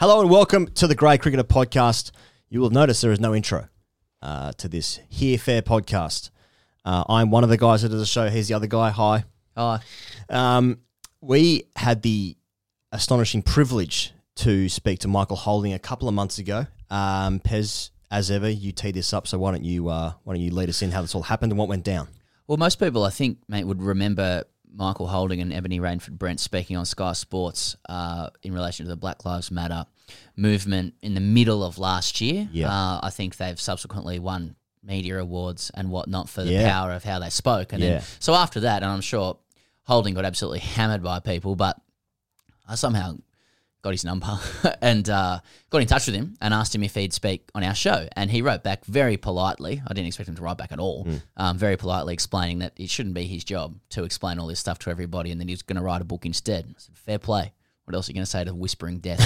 Hello and welcome to the Grey Cricketer Podcast. You will notice there is no intro to this Here Fair podcast. I'm one of the guys that does the show. Here's the other guy. Hi. Hi. We had the astonishing privilege to speak to Michael Holding a couple of months ago. Pez, as ever, you teed this up, so why don't you lead us in how this all happened and what went down? Well, most people, I think, mate, would remember Michael Holding and Ebony Rainford Brent speaking on Sky Sports in relation to the Black Lives Matter movement in the middle of last year. Yeah. I think they've subsequently won media awards and whatnot for the power of how they spoke. And then, so after that, and I'm sure Holding got absolutely hammered by people, but I somehow got his number and got in touch with him and asked him if he'd speak on our show. And he wrote back very politely. I didn't expect him to write back at all. Very politely explaining that it shouldn't be his job to explain all this stuff to everybody and then he was going to write a book instead. I said, fair play. What else are you going to say to Whispering Death?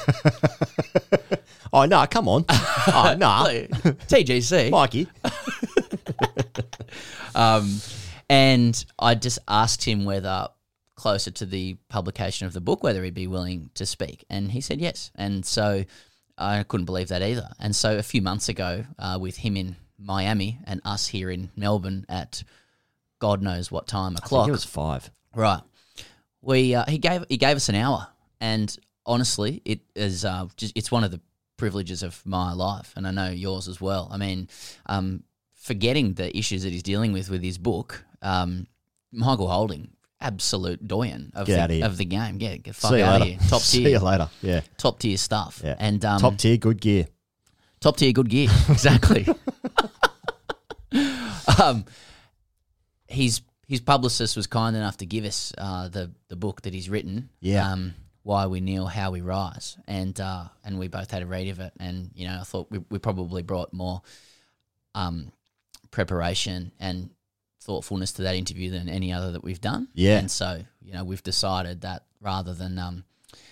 Oh, no, come on. Oh, no. TGC. Mikey. And I just asked him whether closer to the publication of the book, whether he'd be willing to speak. And he said yes. And so I couldn't believe that either. And so a few months ago, with him in Miami and us here in Melbourne at God knows what time o'clock. I think it was 5. Right. He gave us an hour. And honestly, it is it's one of the privileges of my life. And I know yours as well. I mean, forgetting the issues that he's dealing with his book, Michael Holding, absolute doyen of the game. Yeah, get the fuck out of here. Top tier. See you later. Yeah. Top tier stuff. Yeah. And top tier, good gear. Top tier, good gear. Exactly. His publicist was kind enough to give us the book that he's written. Yeah. Why We Kneel, How We Rise, and we both had a read of it, and I thought we probably brought more preparation and thoughtfulness to that interview than any other that we've done. Yeah. And so, we've decided that rather than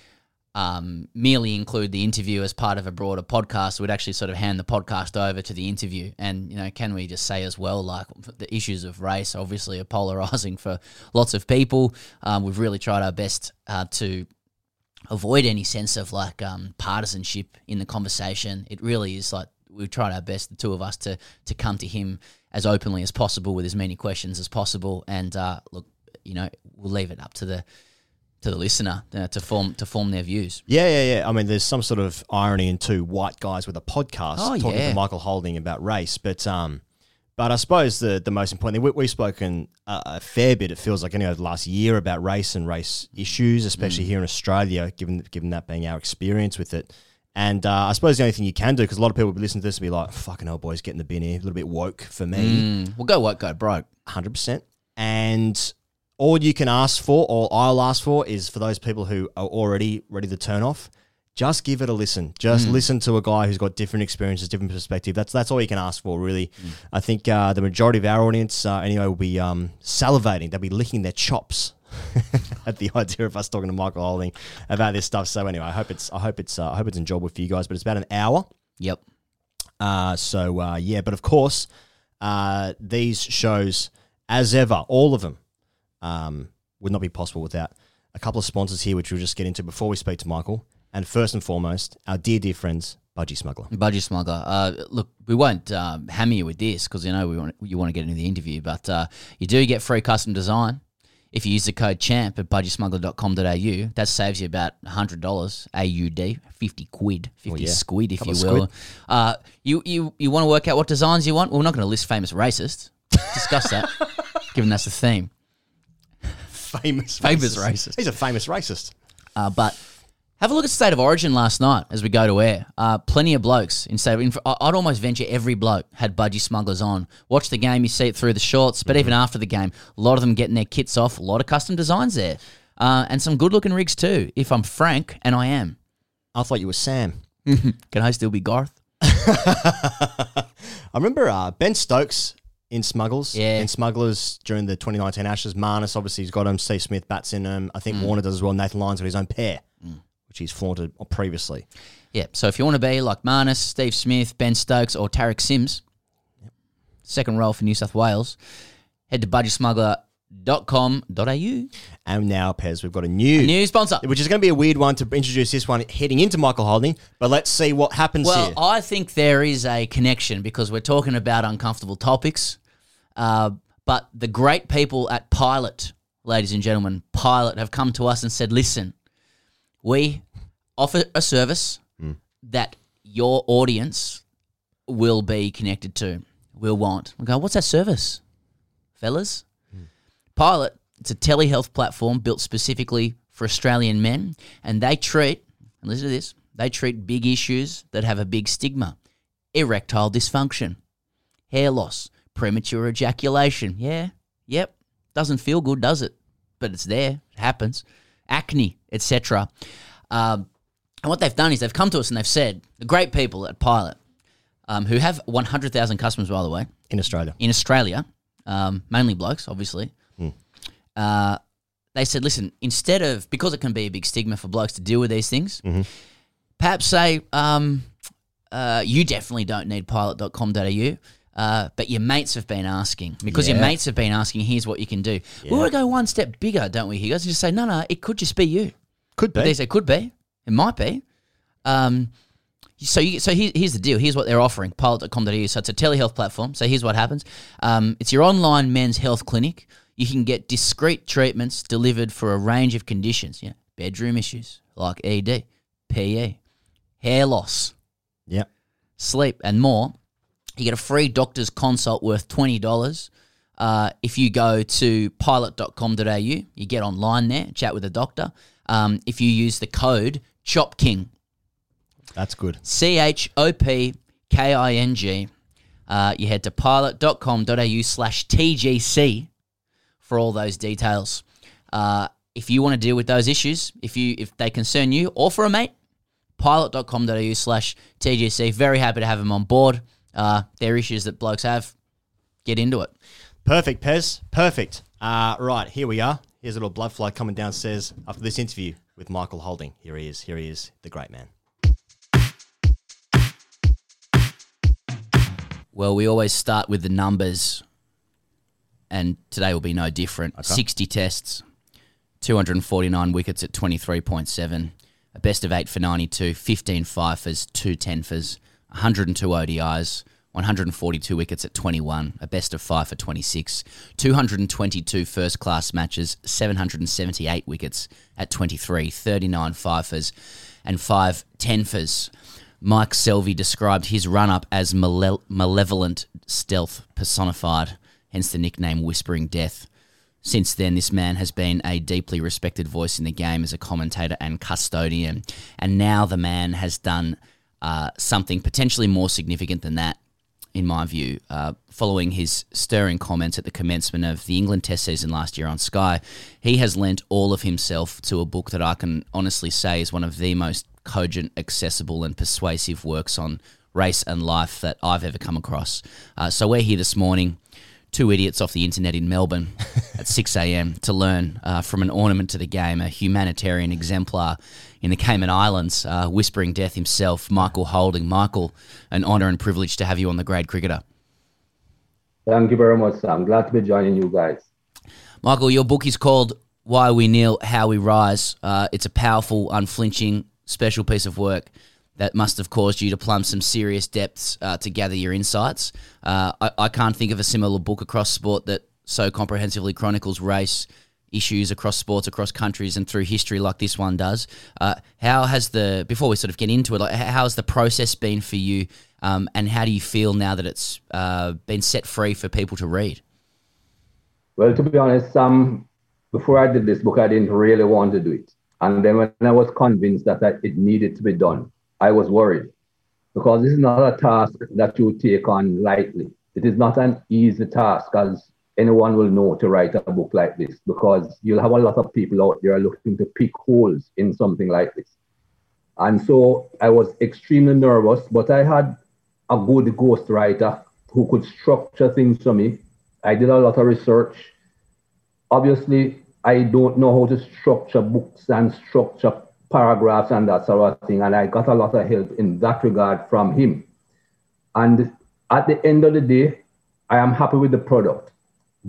merely include the interview as part of a broader podcast, we'd actually sort of hand the podcast over to the interview. And, can we just say as well, like the issues of race obviously are polarising for lots of people. We've really tried our best to avoid any sense of like partisanship in the conversation. It really is like we've tried our best, the two of us, to come to him as openly as possible with as many questions as possible. And look, we'll leave it up to the listener to form their views. Yeah. I mean, there's some sort of irony in two white guys with a podcast talking to Michael Holding about race, but I suppose the most important thing, we've spoken a fair bit, it feels like, anyway, the last year about race and race issues, especially here in Australia, given that being our experience with it. And I suppose the only thing you can do, because a lot of people will be listening to this and be like, fucking hell, boys, get in the bin here, a little bit woke for me. Well, go woke, go broke. 100%. And all you can ask for, all I'll ask for, is for those people who are already ready to turn off, just give it a listen. Just listen to a guy who's got different experiences, different perspective. That's all you can ask for, really. I think the majority of our audience, anyway, will be salivating. They'll be licking their chops at the idea of us talking to Michael Holding about this stuff. So anyway, I hope it's enjoyable for you guys. But it's about an hour. Yep. But of course, these shows, as ever, all of them, would not be possible without a couple of sponsors here, which we'll just get into before we speak to Michael. And first and foremost, our dear friends, Budgie Smuggler. Budgie Smuggler. Look, we won't hammer you with this because you want to get into the interview, but you do get free custom design if you use the code CHAMP at budgiesmuggler.com.au. That saves you about $100 AUD, 50 quid, 50 squid, if you will. You want to work out what designs you want? Well, we're not going to list famous racists. Discuss that, given that's the theme. Famous racist. He's a famous racist. But have a look at State of Origin last night as we go to air. Plenty of blokes in State of Origin. I'd almost venture every bloke had Budgie Smugglers on. Watch the game, you see it through the shorts, but even after the game, a lot of them getting their kits off, a lot of custom designs there. And some good-looking rigs too, if I'm frank, and I am. I thought you were Sam. Can I still be Garth? I remember Ben Stokes in Smugglers. Yeah. In Smugglers during the 2019 Ashes. Marnus, obviously, he's got him. Steve Smith bats in him. I think Warner does as well. Nathan Lyon's got his own pair, which he's flaunted previously. Yeah, so if you want to be like Marnus, Steve Smith, Ben Stokes, or Tarek Sims, second row for New South Wales, head to And now, Pez, we've got a new sponsor, which is going to be a weird one to introduce this one heading into Michael Holding, but let's see what happens here. Well, I think there is a connection because we're talking about uncomfortable topics, but the great people at Pilot, ladies and gentlemen, Pilot have come to us and said, listen, we offer a service that your audience will be connected to, will want. We go, what's that service, fellas? Pilot, it's a telehealth platform built specifically for Australian men, and they treat, and listen to this, they treat big issues that have a big stigma. Erectile dysfunction, hair loss, premature ejaculation. Yep. Doesn't feel good, does it? But it's there. It happens. Acne, etc. And what they've done is they've come to us and they've said, the great people at Pilot, who have 100,000 customers, by the way. In Australia. Mainly blokes, obviously. They said, listen, instead of, because it can be a big stigma for blokes to deal with these things, perhaps say, you definitely don't need pilot.com.au, but your mates have been asking. Because your mates have been asking, here's what you can do. We want to go one step bigger, don't we, Higgins? Just say, no, it could just be you. Could be. They say, could be. It might be. So here's the deal. Here's what they're offering, pilot.com.au. So it's a telehealth platform. So here's what happens. It's your online men's health clinic. You can get discreet treatments delivered for a range of conditions. Bedroom issues like ED, PE, hair loss, sleep, and more. You get a free doctor's consult worth $20. If you go to pilot.com.au, you get online there, chat with a doctor. If you use the code CHOPKING. That's good. CHOPKING. You head to pilot.com.au/TGC for all those details. If you want to deal with those issues, if they concern you or for a mate, pilot.com.au/TGC. Very happy to have them on board. They're issues that blokes have. Get into it. Perfect, Pez. Perfect. Right, here we are. Here's a little blood fly coming downstairs after this interview with Michael Holding. Here he is, the great man. Well, we always start with the numbers, and today will be no different. Okay. 60 tests, 249 wickets at 23.7, a best of 8 for 92, 15 fifers, 2 10fers, 102 ODIs, 142 wickets at 21, a best of 5 for 26, 222 first-class matches, 778 wickets at 23, 39 fifers, and 5 10fers. Mike Selvey described his run-up as malevolent stealth personified, hence the nickname Whispering Death. Since then, this man has been a deeply respected voice in the game as a commentator and custodian, and now the man has done something potentially more significant than that, in my view. Following his stirring comments at the commencement of the England Test season last year on Sky, he has lent all of himself to a book that I can honestly say is one of the most cogent, accessible and persuasive works on race and life that I've ever come across. So we're here this morning, two idiots off the internet in Melbourne at 6 a.m. to learn from an ornament to the game, a humanitarian exemplar in the Cayman Islands, Whispering Death himself, Michael Holding. Michael, an honour and privilege to have you on The Grade Cricketer. Thank you very much, sir. I'm glad to be joining you guys. Michael, your book is called Why We Kneel, How We Rise. It's a powerful, unflinching, special piece of work that must have caused you to plumb some serious depths to gather your insights. I can't think of a similar book across sport that so comprehensively chronicles race issues across sports, across countries, and through history like this one does. How has before we sort of get into it, how has the process been for you, and how do you feel now that it's been set free for people to read? Well, to be honest, before I did this book, I didn't really want to do it. And then when I was convinced that it needed to be done, I was worried, because this is not a task that you take on lightly. It is not an easy task, as anyone will know, to write a book like this, because you'll have a lot of people out there looking to pick holes in something like this. And so I was extremely nervous, but I had a good ghostwriter who could structure things for me. I did a lot of research. Obviously, I don't know how to structure books and structure paragraphs and that sort of thing. And I got a lot of help in that regard from him. And at the end of the day, I am happy with the product. But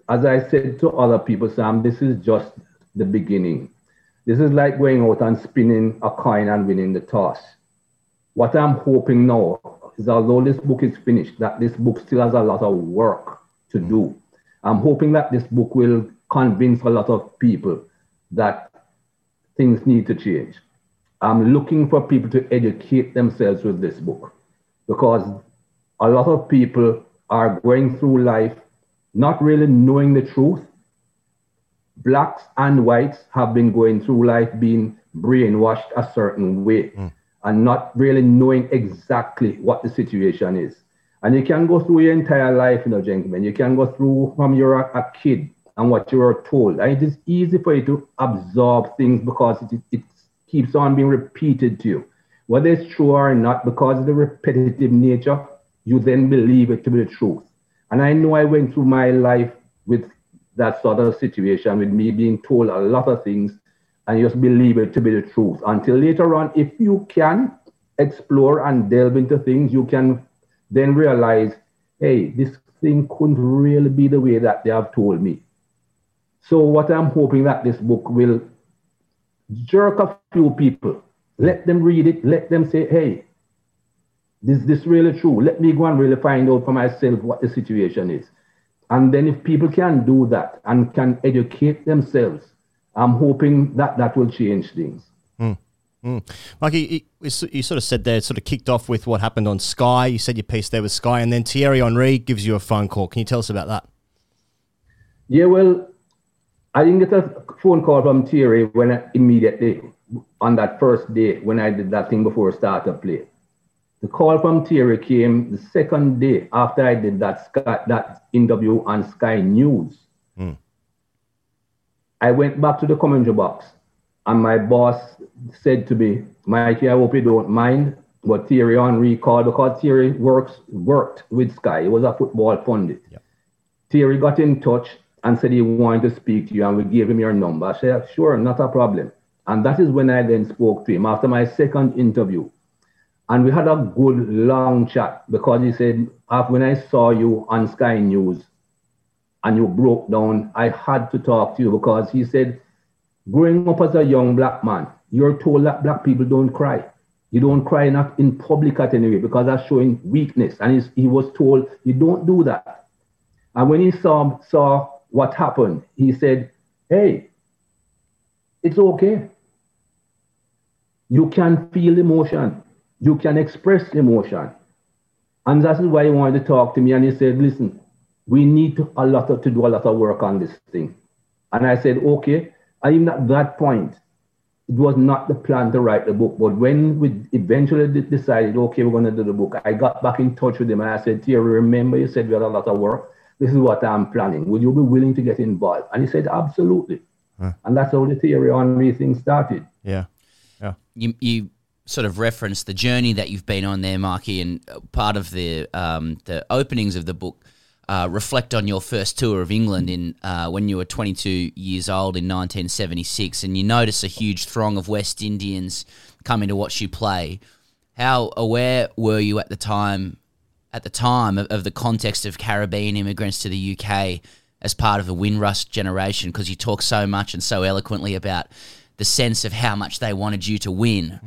as I said to other people, Sam, this is just the beginning. This is like going out and spinning a coin and winning the toss. What I'm hoping now is, although this book is finished, that this book still has a lot of work to do. I'm hoping that this book will convince a lot of people that things need to change. I'm looking for people to educate themselves with this book, because a lot of people are going through life not really knowing the truth. Blacks and whites have been going through life being brainwashed a certain way and not really knowing exactly what the situation is. And you can go through your entire life, gentlemen. You can go through from you're a kid and what you were told. And it is easy for you to absorb things because it keeps on being repeated to you. Whether it's true or not, because of the repetitive nature, you then believe it to be the truth. And I know I went through my life with that sort of situation, with me being told a lot of things and just believe it to be the truth. Until later on, if you can explore and delve into things, you can then realize, hey, this thing couldn't really be the way that they have told me. So what I'm hoping that this book will jerk a few people, let them read it, let them say, hey, is this really true? Let me go and really find out for myself what the situation is. And then if people can do that and can educate themselves, I'm hoping that that will change things. Mikey, you sort of said there, it sort of kicked off with what happened on Sky. You said your piece there with Sky, and then Thierry Henry gives you a phone call. Can you tell us about that? Yeah, well, I didn't get a phone call from Thierry when immediately on that first day when I did that thing before startup play. The call from Thierry came the second day after I did that interview on Sky News. I went back to the commentary box, and my boss said to me, Mikey, I hope you don't mind what Thierry Henry called, because Thierry worked with Sky. He was a football pundit. Yep. Thierry got in touch and said he wanted to speak to you, and we gave him your number. I said, sure, not a problem. And that is when I then spoke to him after my second interview. And we had a good long chat, because he said, when I saw you on Sky News and you broke down, I had to talk to you, because he said, growing up as a young black man, you're told that black people don't cry. You don't cry, not in public at any rate, because that's showing weakness. And he was told, you don't do that. And when he saw what happened, he said, hey, it's okay. You can feel emotion. You can express emotion. And that is why he wanted to talk to me. And he said, listen, we need to do a lot of work on this thing. And I said, okay. And even at that point, it was not the plan to write the book. But when we eventually decided, okay, we're going to do the book, I got back in touch with him and I said, Thierry, remember you said we had a lot of work? This is what I'm planning. Would you be willing to get involved? And he said, absolutely. And that's how the Thierry Henry thing started. Yeah. You sort of referenced the journey that you've been on there, Marky, and part of the openings of the book reflect on your first tour of England in when you were 22 years old in 1976, and you notice a huge throng of West Indians coming to watch you play. How aware were you at the time of the context of Caribbean immigrants to the UK as part of the Windrush generation? Because you talk so much and so eloquently about the sense of how much they wanted you to win.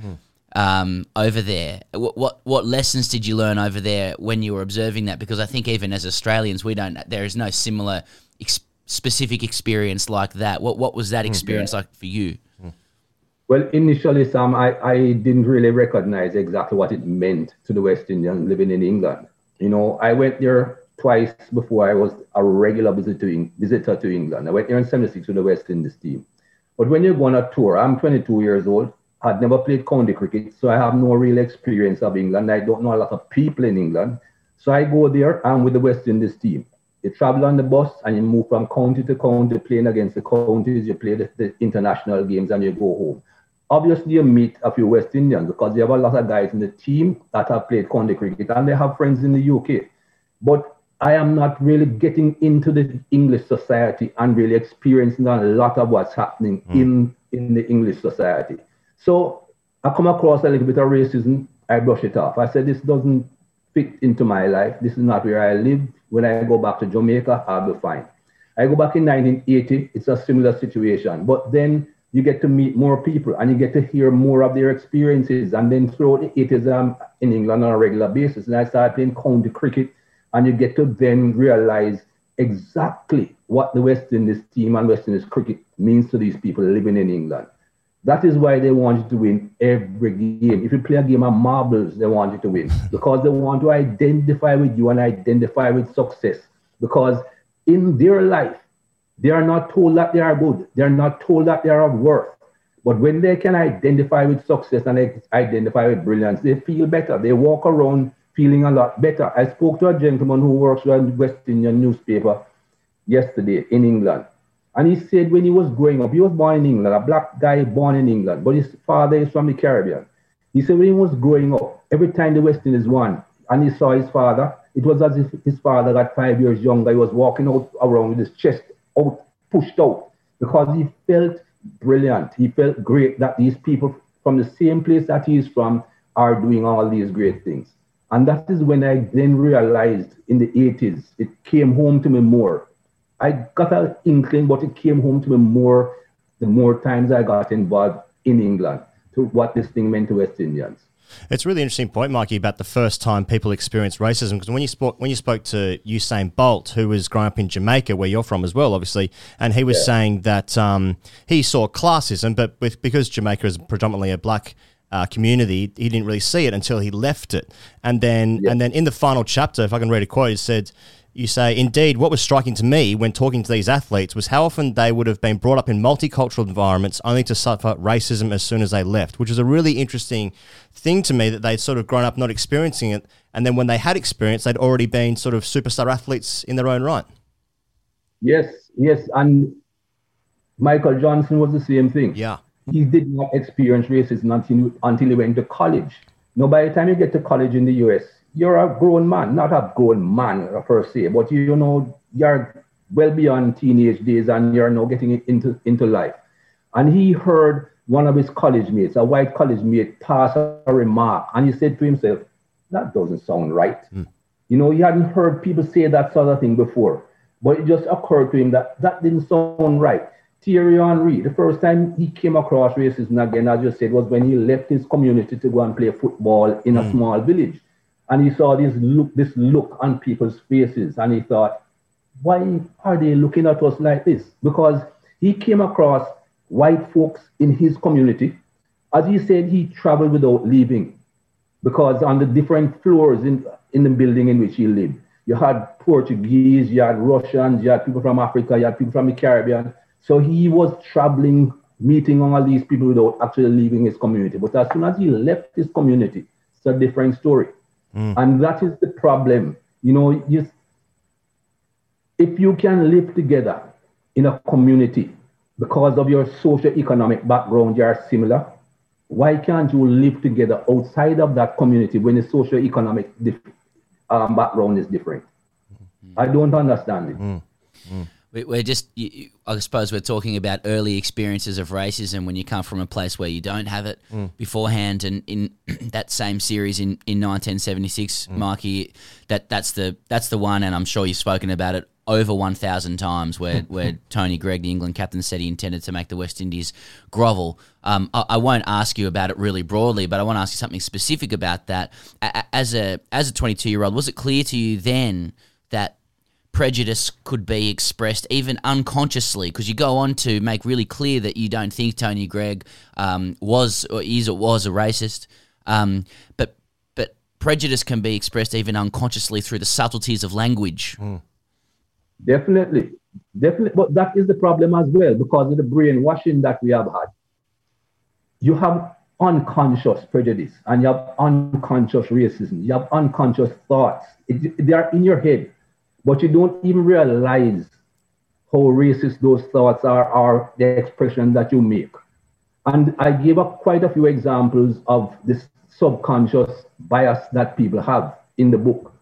Over there. What lessons did you learn over there when you were observing that? Because I think even as Australians, there is no similar specific experience like that. What was that experience like for you? Well, initially, Sam, I didn't really recognize exactly what it meant to the West Indians living in England. I went there twice before I was a regular visitor to England. I went there in 76 with the West Indies team. But when you go on a tour, I'm 22 years old. I'd never played county cricket, so I have no real experience of England. I don't know a lot of people in England. So I go there, I'm with the West Indies team. You travel on the bus and you move from county to county, playing against the counties. You play the international games and you go home. Obviously, you meet a few West Indians because you have a lot of guys in the team that have played county cricket and they have friends in the UK. But I am not really getting into the English society and really experiencing a lot of what's happening in the English society. So I come across a little bit of racism. I brush it off. I said, this doesn't fit into my life. This is not where I live. When I go back to Jamaica, I'll be fine. I go back in 1980, it's a similar situation. But then you get to meet more people and you get to hear more of their experiences. And then throughout the 80s in England on a regular basis, and I started playing county cricket, and you get to then realize exactly what the West Indies team and West Indies cricket means to these people living in England. That is why they want you to win every game. If you play a game of marbles, they want you to win because they want to identify with you and identify with success. Because in their life, they are not told that they are good. They are not told that they are of worth. But when they can identify with success and they identify with brilliance, they feel better. They walk around feeling a lot better. I spoke to a gentleman who works for a West Indian newspaper yesterday in England. And he said when he was growing up, he was born in England, a black guy born in England, but his father is from the Caribbean. He said when he was growing up, every time the West Indies won, and he saw his father, it was as if his father got 5 years younger. He was walking out around with his chest out, pushed out, because he felt brilliant. He felt great that these people from the same place that he is from are doing all these great things. And that is when I then realized in the 80s, it came home to me more. I got an inkling, but it came home to me more the more times I got involved in England to what this thing meant to West Indians. It's a really interesting point, Mikey, about the first time people experience racism. Because when you spoke to Usain Bolt, who was growing up in Jamaica, where you're from as well, obviously, and he was saying that he saw classism, but because Jamaica is predominantly a black community, he didn't really see it until he left it. And then in the final chapter, if I can read a quote, it said, you say, indeed, what was striking to me when talking to these athletes was how often they would have been brought up in multicultural environments only to suffer racism as soon as they left, which is a really interesting thing to me, that they'd sort of grown up not experiencing it. And then when they had experience, they'd already been sort of superstar athletes in their own right. Yes. And Michael Johnson was the same thing. Yeah. He did not experience racism until he went to college. Now, by the time you get to college in the US, you're a grown man, not a grown man per se, but you're well beyond teenage days and you're now getting into life. And he heard one of his college mates, a white college mate, pass a remark, and he said to himself, that doesn't sound right. He hadn't heard people say that sort of thing before, but it just occurred to him that didn't sound right. Thierry Henry, the first time he came across racism again, as you said, was when he left his community to go and play football in a small village. And he saw this look on people's faces, and he thought, why are they looking at us like this? Because he came across white folks in his community. As he said, he traveled without leaving, because on the different floors in the building in which he lived, you had Portuguese, you had Russians, you had people from Africa, you had people from the Caribbean. So he was traveling, meeting all these people without actually leaving his community. But as soon as he left his community, it's a different story. And that is the problem. If you can live together in a community because of your socio-economic background, you are similar, why can't you live together outside of that community when the socio-economic background is different? I don't understand it. We're just, I suppose we're talking about early experiences of racism when you come from a place where you don't have it beforehand. And in that same series in 1976, Mikey, that's the one, and I'm sure you've spoken about it over 1,000 times, where Tony Greig, the England captain, said he intended to make the West Indies grovel. I won't ask you about it really broadly, but I want to ask you something specific about that. As a 22-year-old, was it clear to you then that prejudice could be expressed even unconsciously, because you go on to make really clear that you don't think Tony Greig was a racist, but prejudice can be expressed even unconsciously through the subtleties of language. Definitely, but that is the problem as well, because of the brainwashing that we have had. You have unconscious prejudice and you have unconscious racism, you have unconscious thoughts. They are in your head, but you don't even realize how racist those thoughts are, or the expression that you make. And I gave up quite a few examples of this subconscious bias that people have in the book.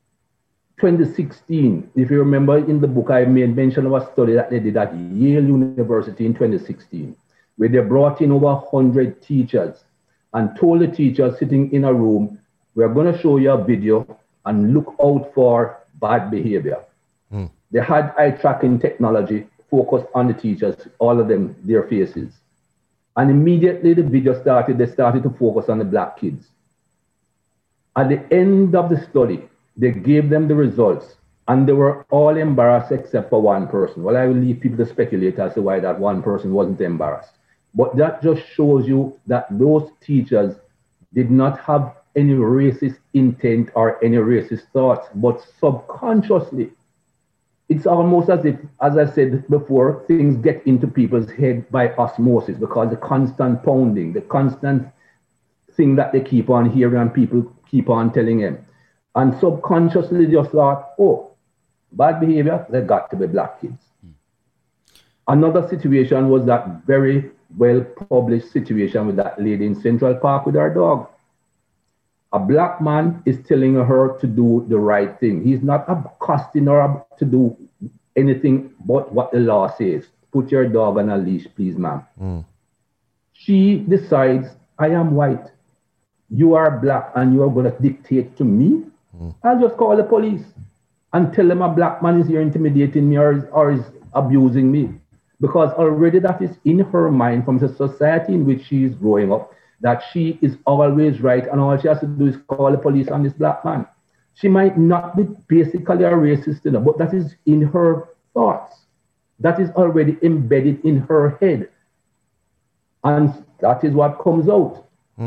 2016, if you remember in the book, I made mention of a study that they did at Yale University in 2016, where they brought in over 100 teachers and told the teachers sitting in a room, we're going to show you a video and look out for bad behavior. They had eye tracking technology focused on the teachers, all of them, their faces. And immediately the video started, they started to focus on the black kids. At the end of the study, they gave them the results, and they were all embarrassed except for one person. Well, I will leave people to speculate as to why that one person wasn't embarrassed. But that just shows you that those teachers did not have any racist intent or any racist thoughts, but subconsciously, it's almost as if, as I said before, things get into people's head by osmosis because the constant pounding, the constant thing that they keep on hearing and people keep on telling them. And subconsciously just thought, oh, bad behavior, they got to be black kids. Another situation was that very well-published situation with that lady in Central Park with her dog. A black man is telling her to do the right thing. He's not accosting her to do anything but what the law says. Put your dog on a leash, please, ma'am. She decides, I am white. You are black and you are going to dictate to me? I'll just call the police and tell them a black man is here intimidating me or is abusing me. Because already that is in her mind from the society in which she is growing up, that she is always right and all she has to do is call the police on this black man. She might not be basically a racist, but that is in her thoughts. That is already embedded in her head. And that is what comes out.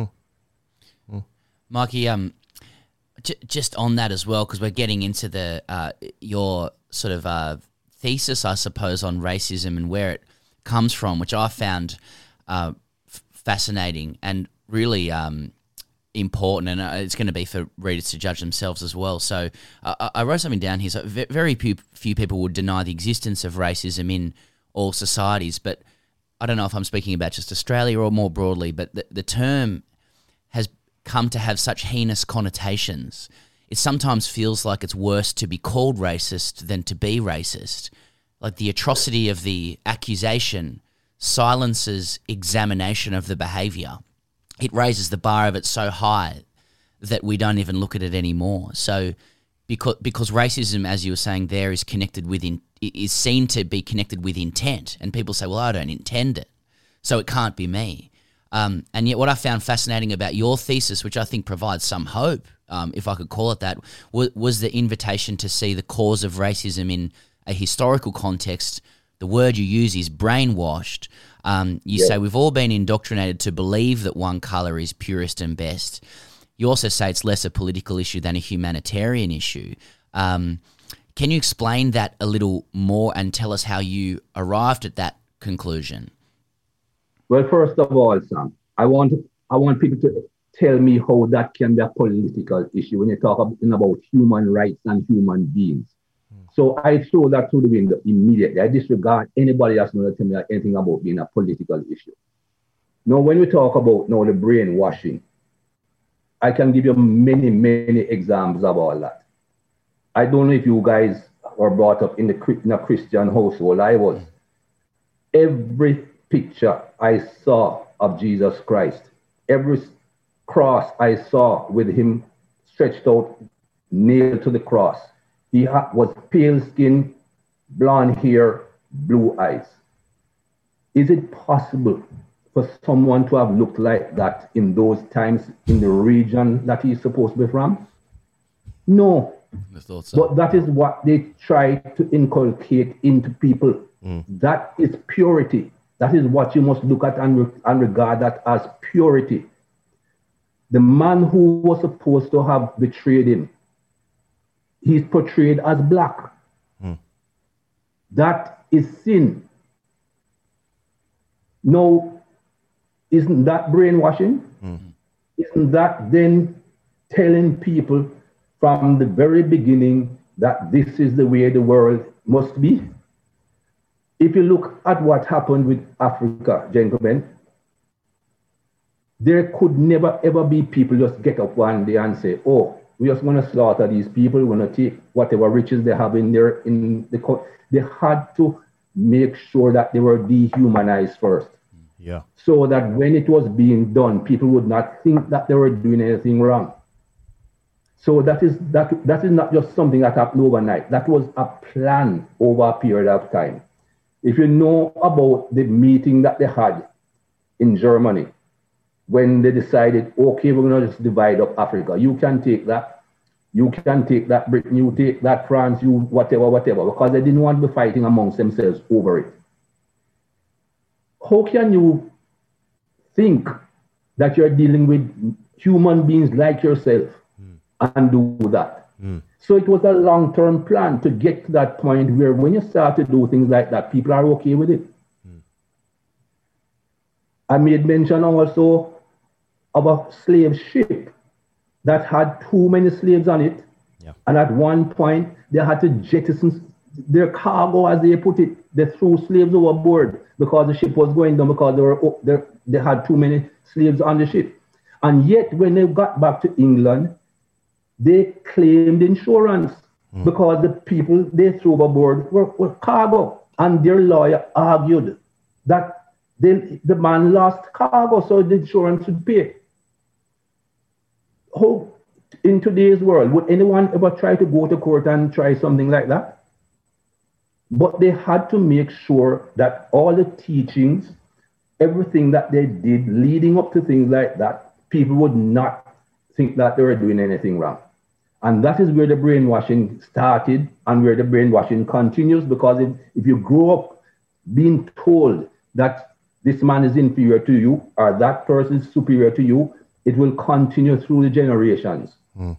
Mikey, just on that as well, because we're getting into the your sort of thesis, I suppose, on racism and where it comes from, which I found fascinating and really important, and it's going to be for readers to judge themselves as well. So I wrote something down here. So very few people would deny the existence of racism in all societies, but I don't know if I'm speaking about just Australia or more broadly, but the term has come to have such heinous connotations. It sometimes feels like it's worse to be called racist than to be racist. Like the atrocity of the accusation silences examination of the behaviour. It raises the bar of it so high that we don't even look at it anymore. So because racism, as you were saying there, is connected with is seen to be connected with intent, and people say, well, I don't intend it, so it can't be me. And yet what I found fascinating about your thesis, which I think provides some hope, if I could call it that, was the invitation to see the cause of racism in a historical context. The word you use is brainwashed. You say we've all been indoctrinated to believe that one colour is purest and best. You also say it's less a political issue than a humanitarian issue. Can you explain that a little more and tell us how you arrived at that conclusion? Well, first of all, Sam, I want people to tell me how that can be a political issue when you talk about human rights and human beings. So I throw that through the window immediately. I disregard anybody else going to tell me anything about being a political issue. Now, when we talk about the brainwashing, I can give you many, many examples of all that. I don't know if you guys were brought up in a Christian household. I was. Every picture I saw of Jesus Christ, every cross I saw with him stretched out, nailed to the cross. He was pale skin, blonde hair, blue eyes. Is it possible for someone to have looked like that in those times in the region that he's supposed to be from? No. I thought so. But that is what they try to inculcate into people. That is purity. That is what you must look at and regard that as purity. The man who was supposed to have betrayed him, he's portrayed as black. That is sin. No, isn't that brainwashing? Isn't that then telling people from the very beginning that this is the way the world must be? If you look at what happened with Africa, gentlemen, there could never ever be people just get up one day and say, oh, we just want to slaughter these people, we want to take whatever riches they have in the they had to make sure that they were dehumanized first. Yeah. So that when it was being done, people would not think that they were doing anything wrong. So that is not just something that happened overnight. That was a plan over a period of time. If you know about the meeting that they had in Germany, when they decided, okay, we're going to just divide up Africa. You can take that. You can take that Britain. You take that France. You whatever. Because they didn't want to be fighting amongst themselves over it. How can you think that you're dealing with human beings like yourself and do that? So it was a long-term plan to get to that point where when you start to do things like that, people are okay with it. I made mention also of a slave ship that had too many slaves on it. Yeah. And at one point, they had to jettison their cargo, as they put it. They threw slaves overboard because the ship was going down because they had too many slaves on the ship. And yet, when they got back to England, they claimed insurance because the people they threw overboard were cargo. And their lawyer argued that the man lost cargo, so the insurance should pay. How, in today's world, would anyone ever try to go to court and try something like that? But they had to make sure that all the teachings, everything that they did leading up to things like that, people would not think that they were doing anything wrong. And that is where the brainwashing started and where the brainwashing continues, because if you grow up being told that this man is inferior to you or that person is superior to you, it will continue through the generations.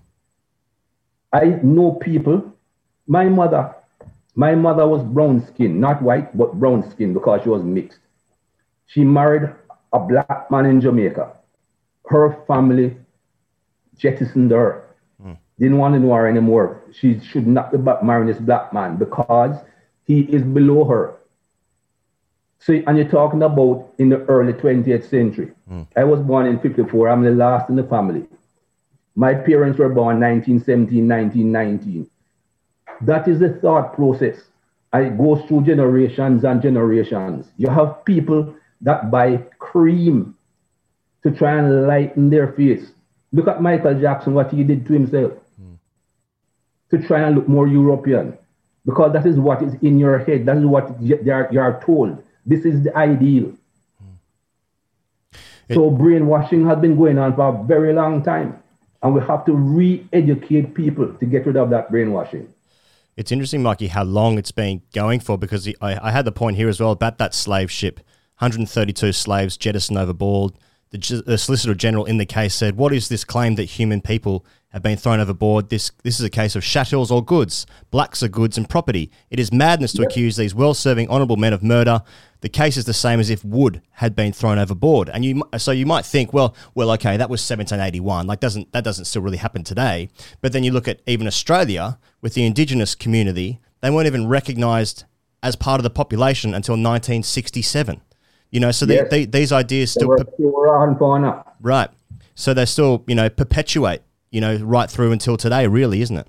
I know people, my mother was brown skin, not white, but brown skin because she was mixed. She married a black man in Jamaica. Her family jettisoned her. Didn't want to know her anymore. She should not be marrying this black man because he is below her. So, and you're talking about in the early 20th century. I was born in 54. I'm the last in the family. My parents were born 1917, 1919. That is the thought process. It goes through generations and generations. You have people that buy cream to try and lighten their face. Look at Michael Jackson, what he did to himself. To try and look more European. Because that is what is in your head. That is what you are told. This is the ideal. So brainwashing has been going on for a very long time. And we have to re-educate people to get rid of that brainwashing. It's interesting, Mikey, how long it's been going for, because I had the point here as well about that slave ship. 132 slaves jettisoned overboard. The Solicitor General in the case said, what is this claim that human people have been thrown overboard? This is a case of chattels or goods. Blacks are goods and property. It is madness to accuse these well-serving honourable men of murder. The case is the same as if wood had been thrown overboard. And so you might think, well, okay, that was 1781. Like that doesn't still really happen today. But then you look at even Australia with the Indigenous community, they weren't even recognised as part of the population until 1967. You know, so yes. These ideas still right. So they still, perpetuate, right through until today, really, isn't it?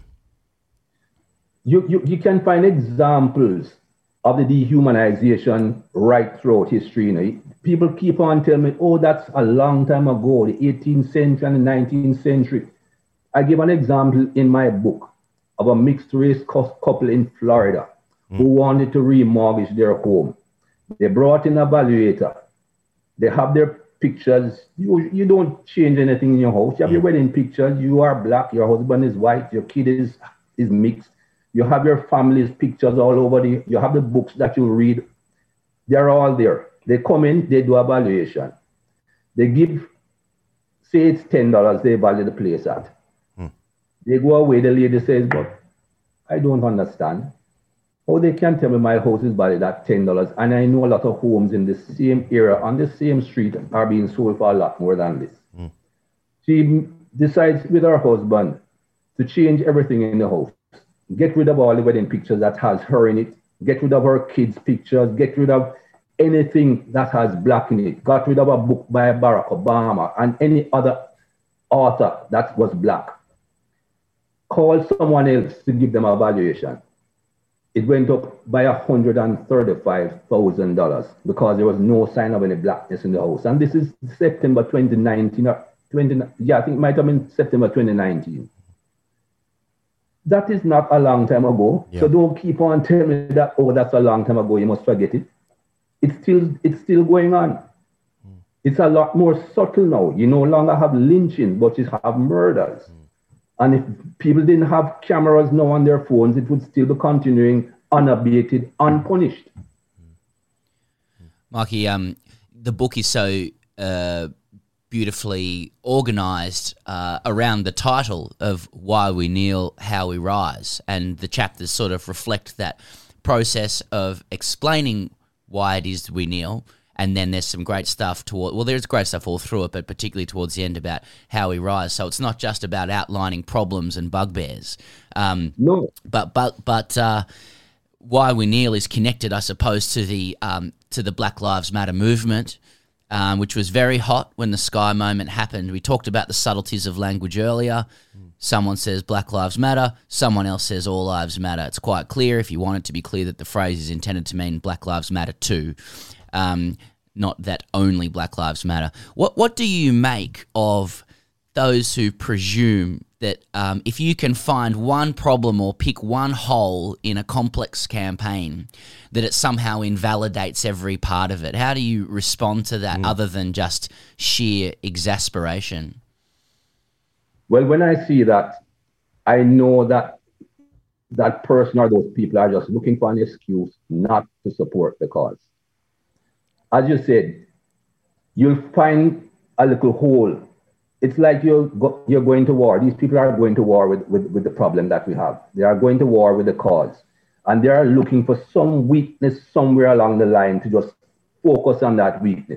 You can find examples of the dehumanization right throughout history. People keep on telling me, oh, that's a long time ago, the 18th century and the 19th century. I give an example in my book of a mixed race couple in Florida who wanted to remortgage their home. They brought in a valuator. They have their pictures. You don't change anything in your house. You have your wedding pictures. You are black. Your husband is white. Your kid is mixed. You have your family's pictures all over. You have the books that you read. They're all there. They come in. They do a valuation. They give, say it's $10. They value the place at. They go away. The lady says, but I don't understand. Oh, they can tell me my house is valued at $10, and I know a lot of homes in the same area on the same street are being sold for a lot more than this. She decides with her husband to change everything in the house, get rid of all the wedding pictures that has her in it, get rid of her kids' pictures, get rid of anything that has black in it, got rid of a book by Barack Obama and any other author that was black. Call someone else to give them a valuation. It went up by $135,000 because there was no sign of any blackness in the house. And this is September 2019, I think it might have been September 2019. That is not a long time ago. Yeah. So don't keep on telling me that, oh, that's a long time ago, you must forget it. It's still going on. It's a lot more subtle now. You no longer have lynching, but you have murders. And if people didn't have cameras now on their phones, it would still be continuing unabated, unpunished. Mikey, the book is so beautifully organised around the title of Why We Kneel, How We Rise. And the chapters sort of reflect that process of explaining why it is we kneel. And then there's some great stuff there's great stuff all through it, but particularly towards the end about how we rise. So it's not just about outlining problems and bugbears. No. But Why We Kneel is connected, I suppose, to the Black Lives Matter movement, which was very hot when the Sky moment happened. We talked about the subtleties of language earlier. Someone says Black Lives Matter, someone else says All Lives Matter. It's quite clear, if you want it to be clear, that the phrase is intended to mean Black Lives Matter too. Not that only Black Lives Matter. What do you make of those who presume that if you can find one problem or pick one hole in a complex campaign, that it somehow invalidates every part of it? How do you respond to that other than just sheer exasperation? Well, when I see that, I know that that person or those people are just looking for an excuse not to support the cause. As you said, you'll find a little hole. It's like you're going to war. These people are going to war with the problem that we have. They are going to war with the cause. And they are looking for some weakness somewhere along the line to just focus on that weakness.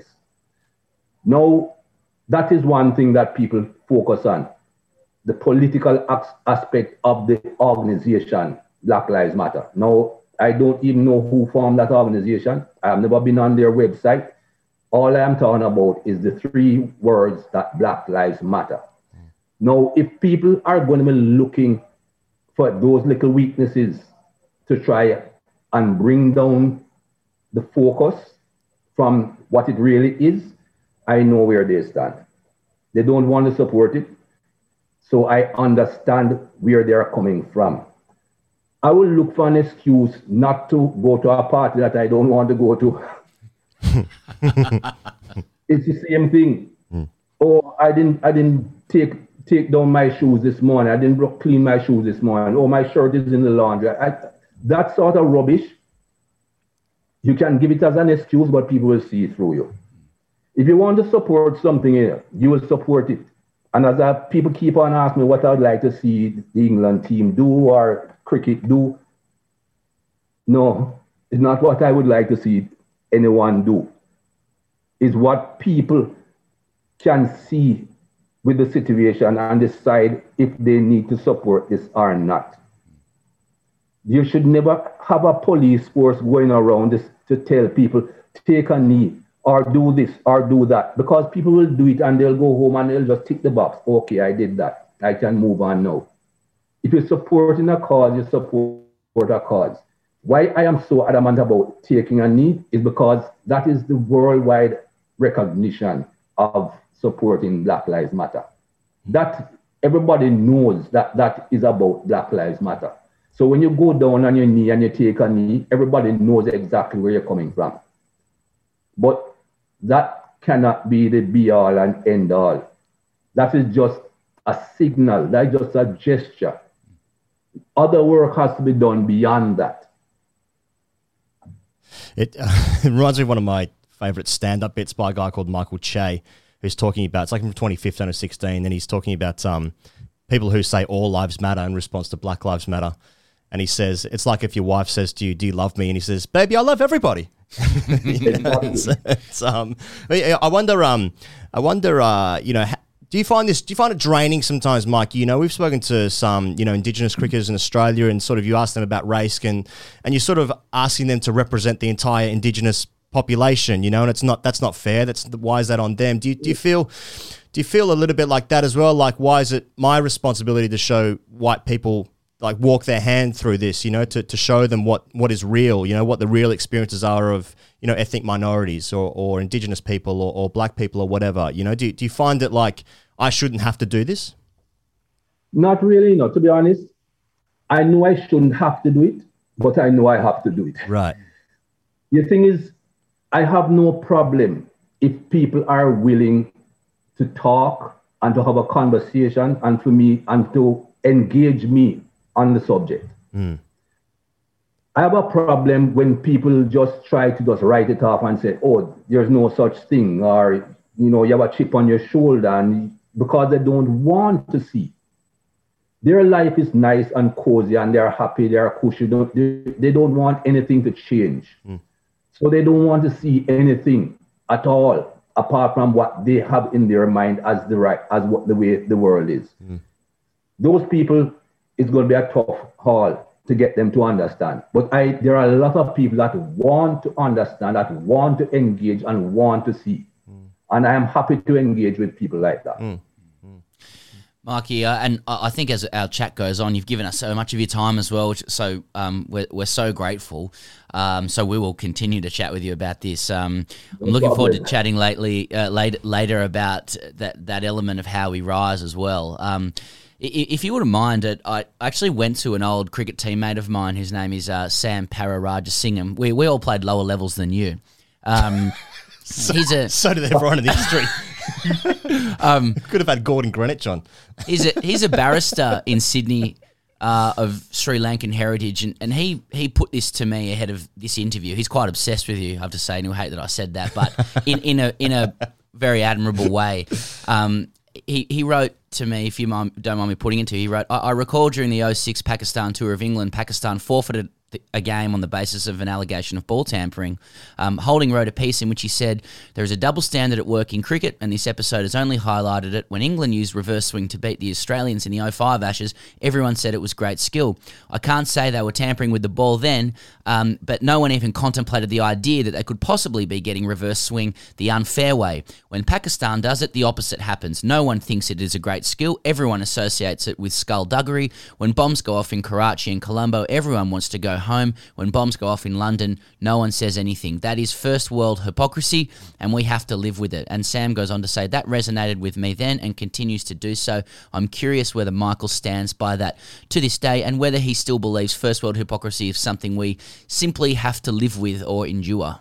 Now, that is one thing that people focus on. The political aspect of the organization, Black Lives Matter. Now, I don't even know who formed that organization. I have never been on their website. All I am talking about is the three words that Black Lives Matter. Now, if people are going to be looking for those little weaknesses to try and bring down the focus from what it really is, I know where they stand. They don't want to support it. So I understand where they are coming from. I will look for an excuse not to go to a party that I don't want to go to. It's the same thing. Oh, I didn't take down my shoes this morning. I didn't clean my shoes this morning. Oh, my shirt is in the laundry. That sort of rubbish, you can give it as an excuse, but people will see it through you. If you want to support something, you will support it. And as people keep on asking me what I would like to see the England team do or cricket do, no, it's not what I would like to see anyone do. It's what people can see with the situation and decide if they need to support this or not. You should never have a police force going around this to tell people, take a knee, or do this, or do that. Because people will do it and they'll go home and they'll just tick the box. Okay, I did that. I can move on now. If you're supporting a cause, you support a cause. Why I am so adamant about taking a knee is because that is the worldwide recognition of supporting Black Lives Matter. That everybody knows that is about Black Lives Matter. So when you go down on your knee and you take a knee, everybody knows exactly where you're coming from. But that cannot be the be all and end all. That is just a signal. That is just a gesture. Other work has to be done beyond that. It reminds me of one of my favourite stand-up bits by a guy called Michael Che, who's talking about, it's like from 2015 or 16, and he's talking about people who say all lives matter in response to Black Lives Matter. And he says, it's like if your wife says to you, do you love me? And he says, baby, I love everybody. I wonder, do you find it draining sometimes, Mike? You know, we've spoken to some, Indigenous cricketers in Australia, and sort of you ask them about race, and you're sort of asking them to represent the entire Indigenous population, and that's not fair. Why is that on them? Do you feel a little bit like that as well? Like, why is it my responsibility to show white people, like, walk their hand through this, to show them what is real, what the real experiences are of, ethnic minorities or Indigenous people or black people or whatever, do you find it like I shouldn't have to do this? Not really, to be honest. I know I shouldn't have to do it, but I know I have to do it. Right. The thing is, I have no problem if people are willing to talk and to have a conversation and for me and to engage me on the subject. Mm. I have a problem when people just try to just write it off and say, oh, there's no such thing, or, you know, you have a chip on your shoulder, and because they don't want to see. Their life is nice and cozy and they're happy, they're cushy. They don't want anything to change. Mm. So they don't want to see anything at all apart from what they have in their mind as the way the world is. Mm. Those people, it's going to be a tough haul to get them to understand. But there are a lot of people that want to understand, that want to engage and want to see. Mm. And I am happy to engage with people like that. Mm. Marky, and I think as our chat goes on, you've given us so much of your time as well, so we're so grateful. So we will continue to chat with you about this. I'm looking forward to chatting later about that element of how we rise as well. If you wouldn't mind, I actually went to an old cricket teammate of mine whose name is Sam Pararajasingham. We all played lower levels than you. So did everyone in the industry. Could have had Gordon Greenwich on. He's a barrister in Sydney of Sri Lankan heritage, and he put this to me ahead of this interview. He's quite obsessed with you, I have to say, and he'll hate that I said that, but in a very admirable way. He wrote to me, if you don't mind me putting it to you, he wrote, I recall during the 2006 Pakistan tour of England, Pakistan forfeited a game on the basis of an allegation of ball tampering. Holding wrote a piece in which he said, there is a double standard at work in cricket, and this episode has only highlighted it. When England used reverse swing to beat the Australians in the 05 Ashes, everyone said it was great skill. I can't say they were tampering with the ball then, but no one even contemplated the idea that they could possibly be getting reverse swing the unfair way. When Pakistan does it, the opposite happens. No one thinks it is a great skill. Everyone associates it with skullduggery. When bombs go off in Karachi and Colombo, everyone wants to go home. When bombs go off in London, no one says anything. That is first world hypocrisy, and we have to live with it. And Sam goes on to say, that resonated with me then and continues to do so. I'm curious whether Michael stands by that to this day and whether he still believes first world hypocrisy is something we simply have to live with or endure.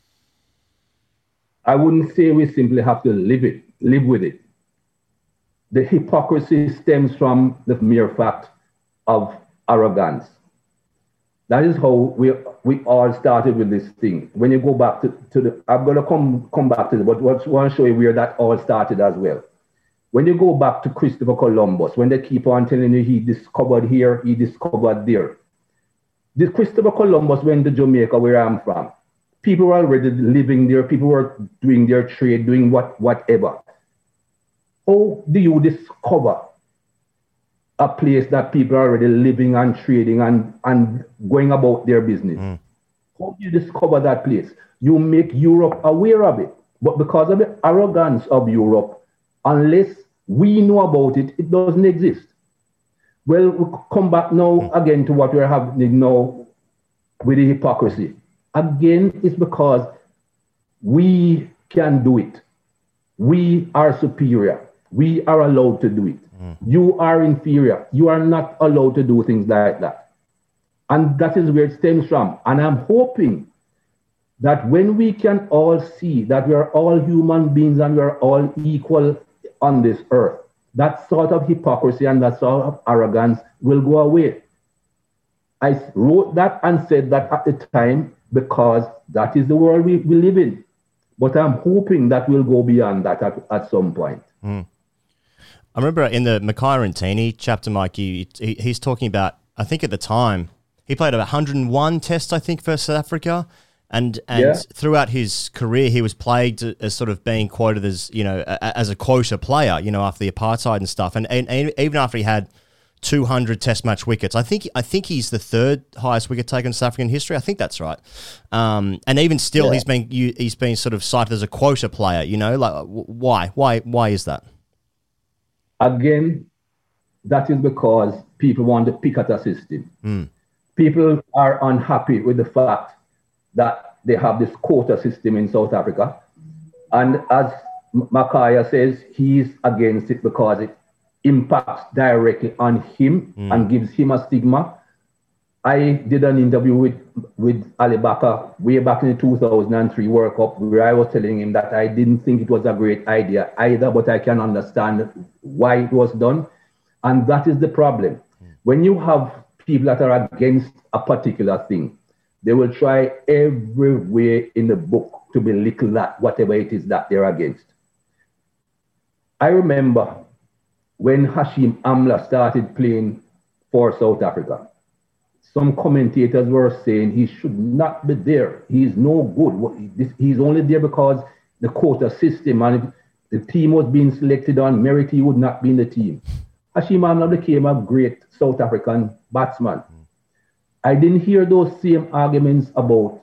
I wouldn't say we simply have to live with it. The hypocrisy stems from the mere fact of arrogance. That is how we all started with this thing. When you go back to the, I'm going to come back to it, but I want to show you where that all started as well. When you go back to Christopher Columbus, when they keep on telling you he discovered here, he discovered there. This Christopher Columbus went to Jamaica, where I'm from. People were already living there. People were doing their trade, doing whatever. How do you discover a place that people are already living and trading and going about their business? Mm. How do you discover that place? You make Europe aware of it. But because of the arrogance of Europe, unless we know about it, it doesn't exist. Well, we'll come back now again to what we're having now with the hypocrisy. Again, it's because we can do it. We are superior. We are allowed to do it. You are inferior. You are not allowed to do things like that. And that is where it stems from. And I'm hoping that when we can all see that we are all human beings and we are all equal on this earth, that sort of hypocrisy and that sort of arrogance will go away. I wrote that and said that at the time because that is the world we live in. But I'm hoping that we'll go beyond that at some point. Mm. I remember in the Mackay Rentini chapter, Mike, he's talking about, I think at the time, he played about 101 tests, I think, for South Africa. And throughout his career, he was plagued as sort of being quoted as, you know, as a quota player, you know, after the apartheid and stuff. And even after he had 200 test match wickets, I think he's the third highest wicket taker in South African history. I think that's right. And even still, he's been sort of cited as a quota player, you know, like why is that? Again, that is because people want to pick at a system. Mm. People are unhappy with the fact that they have this quota system in South Africa. And as Makaya says, he's against it because impacts directly on him and gives him a stigma. I did an interview with Ali Bakar way back in the 2003 World Cup where I was telling him that I didn't think it was a great idea either, but I can understand why it was done. And that is the problem. When you have people that are against a particular thing, they will try every way in the book to belittle that, whatever it is that they're against. I remember when Hashim Amla started playing for South Africa, some commentators were saying he should not be there. He's no good. He's only there because the quota system, and if the team was being selected on merit, he would not be in the team. Hashim Amla became a great South African batsman. I didn't hear those same arguments about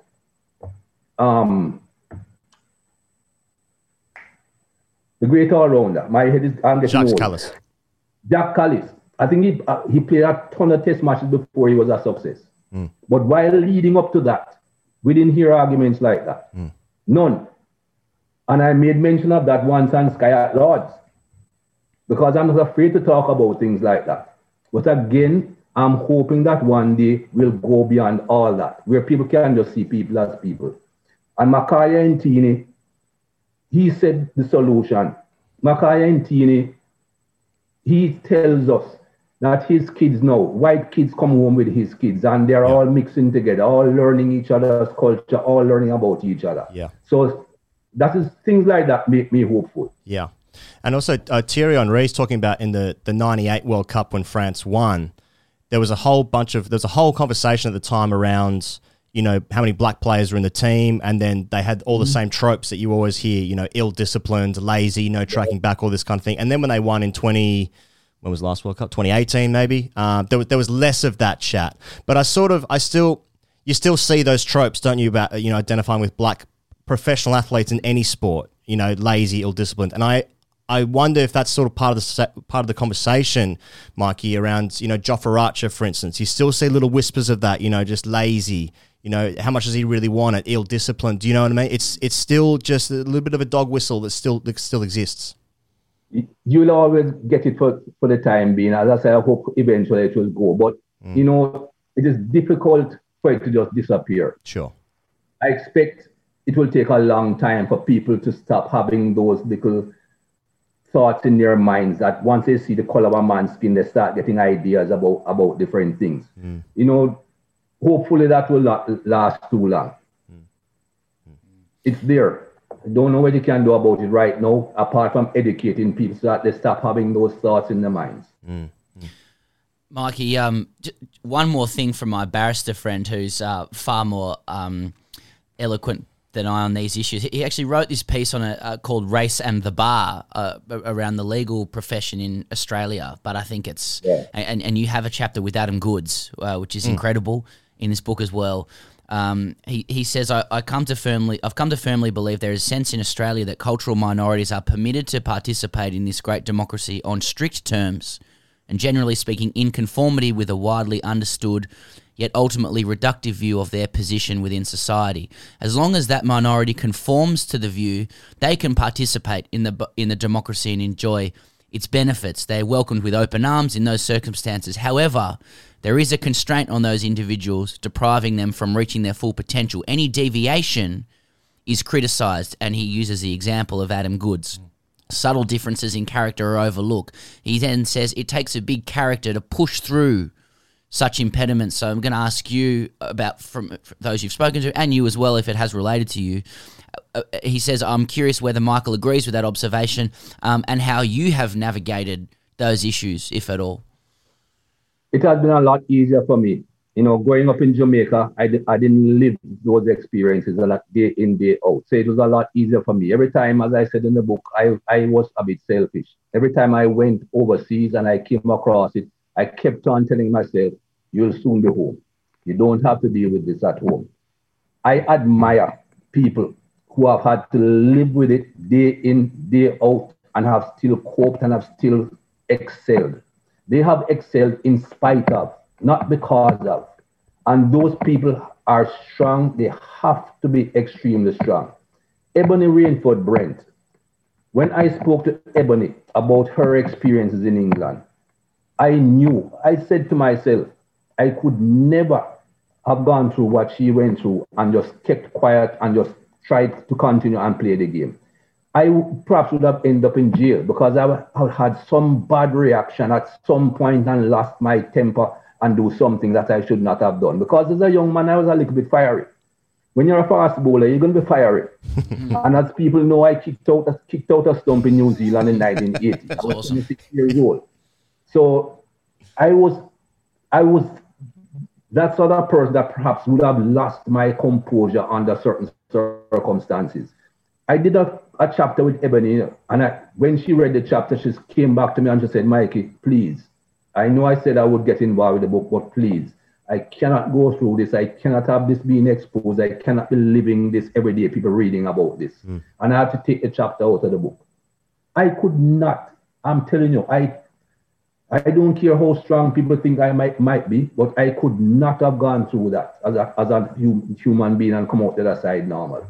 the great all-rounder. My head is Jacques Kallis. Jacques Kallis. I think he played a ton of test matches before he was a success. But while leading up to that, we didn't hear arguments like that. None. And I made mention of that once on Sky at Lords, because I'm not afraid to talk about things like that. But again, I'm hoping that one day we'll go beyond all that, where people can just see people as people. And Makaya Ntini, he said the solution. Makaya Ntini, he tells us that his kids now, white kids come home with his kids and they're all mixing together, all learning each other's culture, all learning about each other. Yeah. So that is things like that make me hopeful. Yeah. And also Thierry Henry's talking about in the 98 World Cup when France won, there was a whole conversation at the time around, how many black players were in the team, and then they had all the same tropes that you always hear, ill-disciplined, lazy, no tracking back, all this kind of thing. And then when they won in when was the last World Cup? 2018 maybe. There was less of that chat. But you still see those tropes, don't you, about identifying with black professional athletes in any sport, lazy, ill-disciplined. And I wonder if that's sort of part of the conversation, Mikey, around Jofra Archer, for instance. You still see little whispers of that, just lazy. How much does he really want it? Ill-disciplined. Do you know what I mean? It's still just a little bit of a dog whistle that still exists. You'll always get it for the time being. As I said, I hope eventually it will go. But it is difficult for it to just disappear. Sure. I expect it will take a long time for people to stop having those little thoughts in their minds that once they see the color of a man's skin, they start getting ideas about different things. Hopefully that will not last too long. It's there. I don't know what you can do about it right now, apart from educating people so that they stop having those thoughts in their minds. Mikey, one more thing from my barrister friend who's far more eloquent than I on these issues. He actually wrote this piece on it called Race and the Bar around the legal profession in Australia. But I think it's... Yeah. And you have a chapter with Adam Goodes, which is incredible in this book as well. He says, I've come to firmly believe there is a sense in Australia that cultural minorities are permitted to participate in this great democracy on strict terms and generally speaking in conformity with a widely understood yet ultimately reductive view of their position within society. As long as that minority conforms to the view, they can participate in the democracy and enjoy its benefits. They are welcomed with open arms in those circumstances. However, there is a constraint on those individuals, depriving them from reaching their full potential. Any deviation is criticised, and he uses the example of Adam Goodes. Subtle differences in character are overlooked. He then says it takes a big character to push through such impediments. So I'm going to ask you about, from those you've spoken to, and you as well, if it has related to you. He says, I'm curious whether Michael agrees with that observation and how you have navigated those issues, if at all. It has been a lot easier for me. Growing up in Jamaica, I didn't live those experiences a lot day in, day out. So it was a lot easier for me. Every time, as I said in the book, I was a bit selfish. Every time I went overseas and I came across it, I kept on telling myself, you'll soon be home. You don't have to deal with this at home. I admire people who have had to live with it day in, day out, and have still coped and have still excelled. They have excelled in spite of, not because of. And those people are strong. They have to be extremely strong. Ebony Rainford Brent, when I spoke to Ebony about her experiences in England, I said to myself, I could never have gone through what she went through and just kept quiet and just tried to continue and play the game. I perhaps would have ended up in jail because I had some bad reaction at some point and lost my temper and do something that I should not have done. Because as a young man, I was a little bit fiery. When you're a fast bowler, you're going to be fiery. And as people know, I kicked out a stump in New Zealand in 1980. I was 26 years old. So I was that sort of person that perhaps would have lost my composure under certain circumstances. I did a chapter with Ebony, and when she read the chapter, she came back to me and she said, Mikey, please, I know I said I would get involved with the book, but please, I cannot go through this. I cannot have this being exposed. I cannot be living this every day, people reading about this. And I have to take the chapter out of the book. I could not. I'm telling you, I don't care how strong people think I might be, but I could not have gone through that as a human being and come out the other side normal.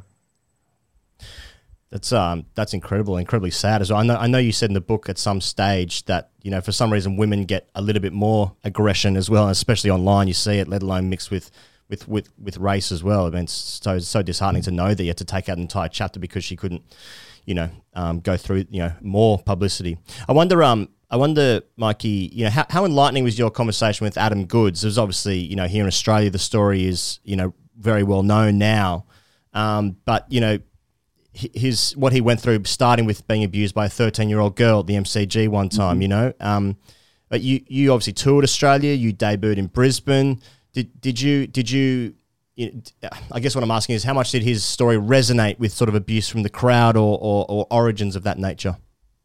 That's incredibly sad as well. I know you said in the book at some stage that, you know, for some reason women get a little bit more aggression as well, and especially online you see it, let alone mixed with race as well. I mean, it's so disheartening to know that you had to take out an entire chapter because she couldn't, you know, go through, you know, more publicity. I wonder, Mikey, you know, how enlightening was your conversation with Adam Goodes? There's obviously, you know, here in Australia the story is, you know, very well known now, but you know, what he went through, starting with being abused by a 13-year-old girl at the MCG one time, you know. But you obviously toured Australia. You debuted in Brisbane. Did you? I guess what I'm asking is, how much did his story resonate with sort of abuse from the crowd or origins of that nature?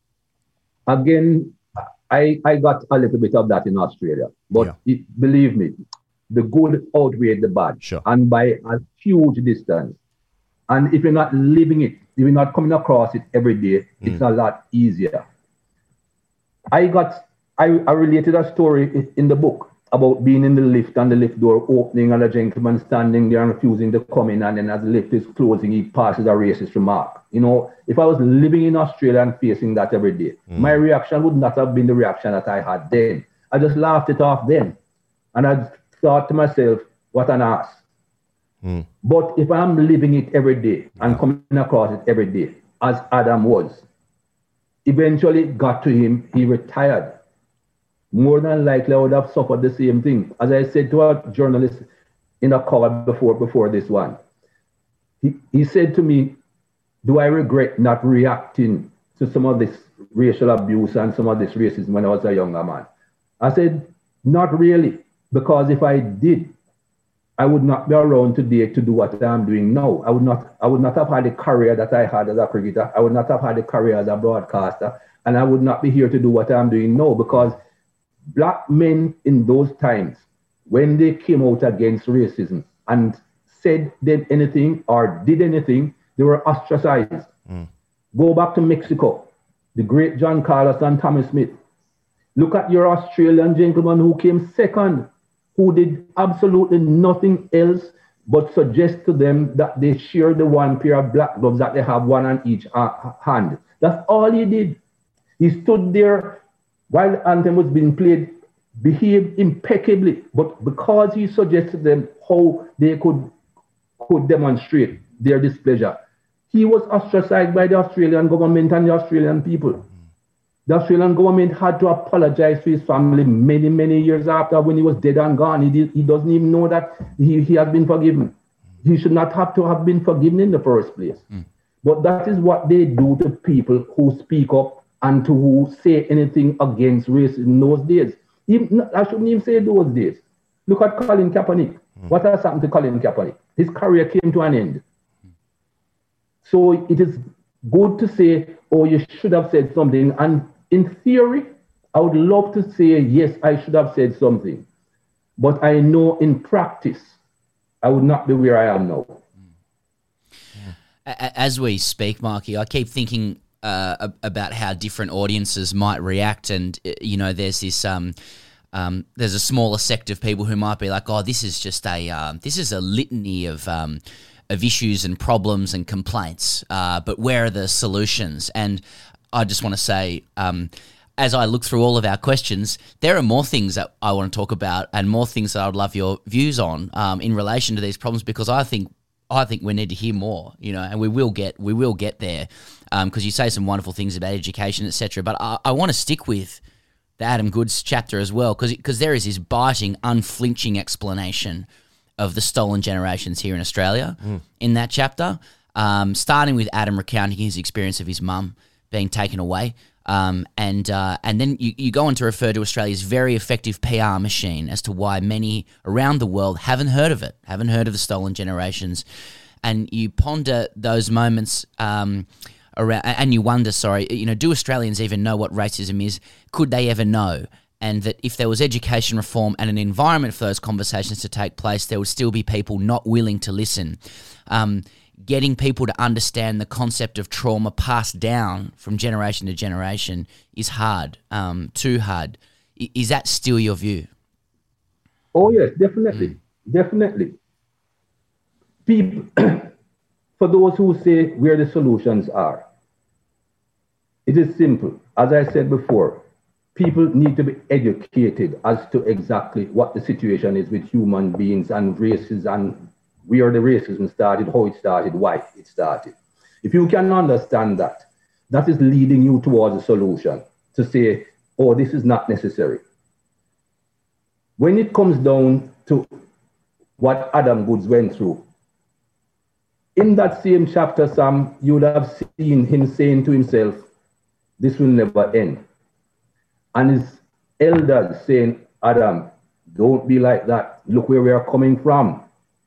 Again, I got a little bit of that in Australia, but believe me, the good outweighed the bad, and by a huge distance. And if you're not living it, if you're not coming across it every day, it's a lot easier. I related a story in the book about being in the lift and the lift door opening and a gentleman standing there and refusing to come in, and then as the lift is closing, he passes a racist remark. You know, if I was living in Australia and facing that every day, my reaction would not have been the reaction that I had then. I just laughed it off then. And I thought to myself, what an ass. But if I'm living it every day and coming across it every day, as Adam was, eventually got to him, he retired. More than likely, I would have suffered the same thing. As I said to a journalist in a call before this one, he said to me, do I regret not reacting to some of this racial abuse and some of this racism when I was a younger man? I said, not really, because if I did, I would not be around today to do what I'm doing now. I would not have had the career that I had as a cricketer. I would not have had the career as a broadcaster, and I would not be here to do what I'm doing now, because black men in those times, when they came out against racism and said anything or did anything, they were ostracized. Go back to Mexico, the great John Carlos and Tommy Smith. Look at your Australian gentleman who came second, who did absolutely nothing else but suggest to them that they share the one pair of black gloves that they have, one on each hand. That's all he did. He stood there while the anthem was being played, behaved impeccably, but because he suggested them how they could demonstrate their displeasure, he was ostracized by the Australian government and the Australian people. The Australian government had to apologize to his family many, many years after, when he was dead and gone. He doesn't even know that he has been forgiven. He should not have to have been forgiven in the first place. But that is what they do to people who speak up and to who say anything against race in those days. I shouldn't even say those days. Look at Colin Kaepernick. What has happened to Colin Kaepernick? His career came to an end. So it is good to say, oh, you should have said something. And in theory, I would love to say, yes, I should have said something. But I know in practice, I would not be where I am now. As we speak, Marky, I keep thinking about how different audiences might react. And, you know, there's this... there's a smaller sect of people who might be like, oh, this is just this is a litany of of issues and problems and complaints, but where are the solutions? And I just want to say, as I look through all of our questions, there are more things that I want to talk about and more things that I would love your views on in relation to these problems, because I think we need to hear more, and we will get there, because you say some wonderful things about education, etc. But I want to stick with the Adam Goodes chapter as well, because there is this biting, unflinching explanation of the stolen generations here in Australia in that chapter, starting with Adam recounting his experience of his mum being taken away. And then you go on to refer to Australia's very effective PR machine as to why many around the world haven't heard of the stolen generations. And you ponder those moments around, and you wonder, do Australians even know what racism is? Could they ever know? And that if there was education reform and an environment for those conversations to take place, there would still be people not willing to listen. Getting people to understand the concept of trauma passed down from generation to generation is hard, too hard. Is that still your view? Oh, yes, definitely. Definitely. People, for those who say where the solutions are, it is simple. As I said before, people need to be educated as to exactly what the situation is with human beings and races and where the racism started, how it started, why it started. If you can understand that, that is leading you towards a solution to say, oh, this is not necessary. When it comes down to what Adam Goodes went through, in that same chapter, Sam, you would have seen him saying to himself, this will never end. And his elders saying, Adam, don't be like that. Look where we are coming from.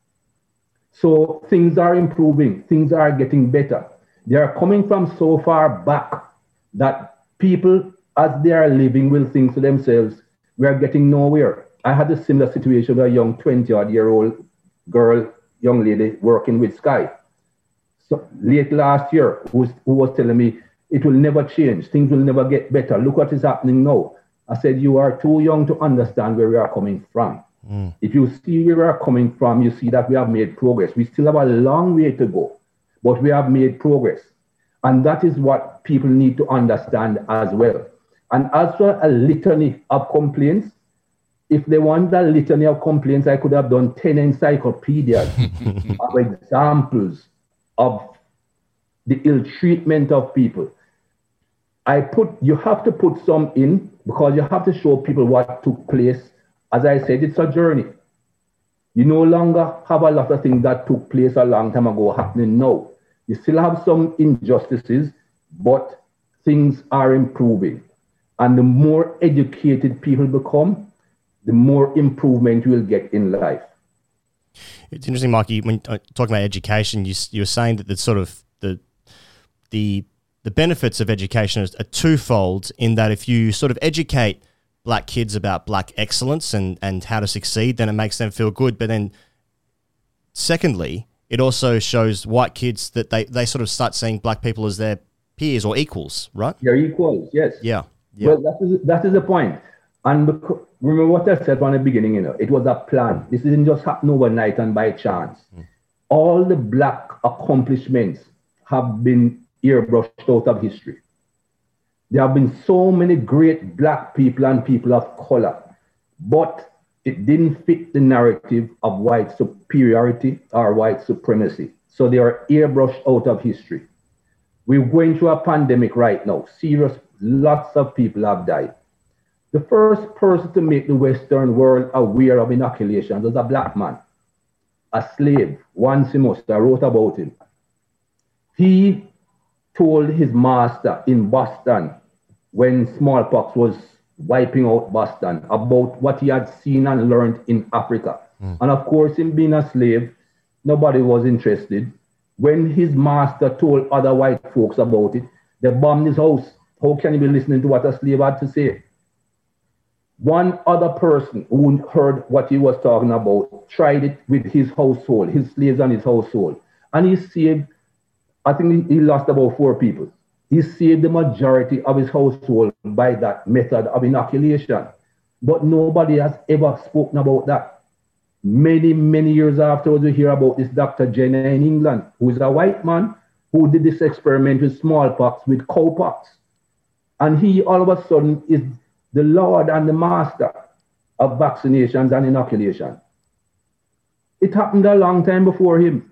So things are improving. Things are getting better. They are coming from so far back that people, as they are living, will think to themselves, we are getting nowhere. I had a similar situation with a young 20-odd-year-old girl, young lady working with Sky. So late last year, who was telling me, it will never change. Things will never get better. Look what is happening now. I said, you are too young to understand where we are coming from. If you see where we are coming from, you see that we have made progress. We still have a long way to go, but we have made progress. And that is what people need to understand as well. And as for a litany of complaints, if they want a litany of complaints, I could have done 10 encyclopedias of examples of the ill treatment of people. You have to put some in because you have to show people what took place. As I said, it's a journey. You no longer have a lot of things that took place a long time ago happening now. You still have some injustices, but things are improving. And the more educated people become, the more improvement you will get in life. It's interesting, Mikey, when talking about education, you were saying that the sort of the benefits of education are twofold, in that if you sort of educate black kids about black excellence and how to succeed, then it makes them feel good. But then secondly, it also shows white kids that they sort of start seeing black people as their peers or equals, right? They're equals, yes. Yeah. Well, that is the point. And remember what I said from the beginning, it was a plan. This didn't just happen overnight and by chance. All the black accomplishments have been airbrushed out of history. There have been so many great black people and people of color, but it didn't fit the narrative of white superiority or white supremacy. So they are airbrushed out of history. We're going through a pandemic right now. Serious, lots of people have died. The first person to make the Western world aware of inoculation was a black man, a slave, Juan Simoes. I wrote about him. He told his master in Boston, when smallpox was wiping out Boston, about what he had seen and learned in Africa. And of course, him being a slave, nobody was interested. When his master told other white folks about it, they bombed his house. How can you be listening to what a slave had to say? One other person who heard what he was talking about tried it with his household, his slaves and his household. And he saved, I think he lost about 4 people. He saved the majority of his household by that method of inoculation. But nobody has ever spoken about that. Many, many years afterwards, we hear about this Dr. Jenner in England, who is a white man who did this experiment with smallpox, with cowpox. And he all of a sudden is the Lord and the master of vaccinations and inoculation. It happened a long time before him.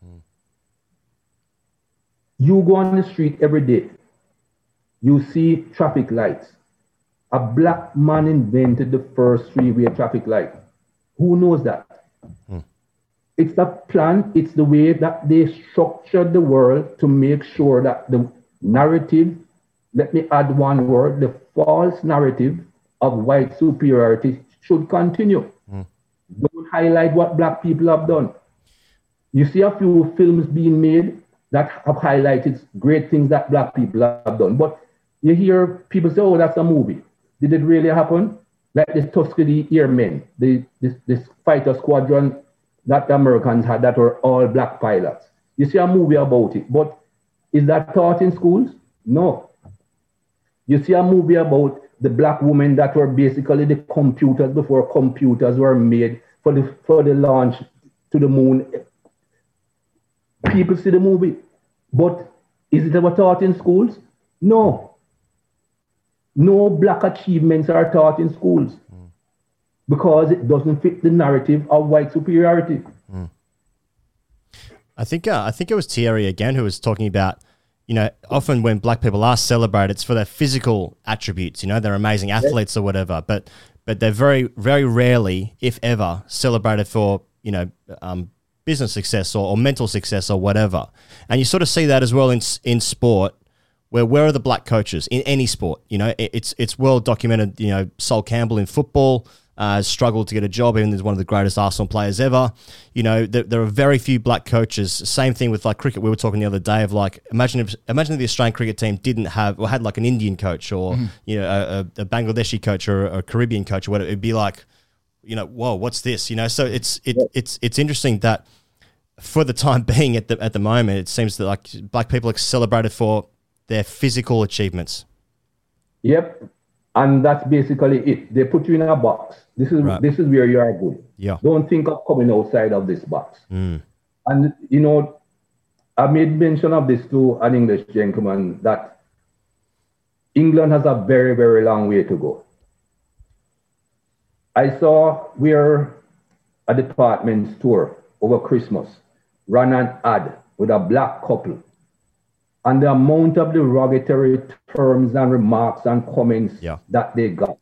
You go on the street every day, you see traffic lights. A black man invented the first three-way traffic light. Who knows that? It's a plan, it's the way that they structured the world to make sure that the narrative, let me add one word, the false narrative of white superiority should continue. Don't highlight what black people have done. You see a few films being made that have highlighted great things that black people have done. But you hear people say, oh, that's a movie. Did it really happen? Like the Tuskegee Airmen, this fighter squadron that the Americans had that were all black pilots. You see a movie about it, but is that taught in schools? No. You see a movie about the black women that were basically the computers before computers were made for the launch to the moon. People see the movie, but is it ever taught in schools? No. No black achievements are taught in schools because it doesn't fit the narrative of white superiority. I think it was Thierry again who was talking about, you know, often when black people are celebrated, it's for their physical attributes. You know, they're amazing athletes or whatever, but they're very, very rarely, if ever, celebrated for, you know, business success or mental success or whatever. And you sort of see that as well in sport. Where are the black coaches in any sport? You know, it's well documented. You know, Sol Campbell in football struggled to get a job, even as one of the greatest Arsenal players ever. You know, there are very few black coaches. Same thing with like cricket. We were talking the other day of like, imagine if the Australian cricket team didn't have or had like an Indian coach or you know a Bangladeshi coach or a Caribbean coach or whatever. It'd be like, you know, whoa, what's this? You know, so it's interesting that for the time being at the moment, it seems that like black people are celebrated for their physical achievements. Yep. And that's basically it. They put you in a box. This is where you are good. Yeah. Don't think of coming outside of this box. And, you know, I made mention of this to an English gentleman that England has a very, very long way to go. I saw where a department store over Christmas ran an ad with a black couple. And the amount of derogatory terms and remarks and comments that they got.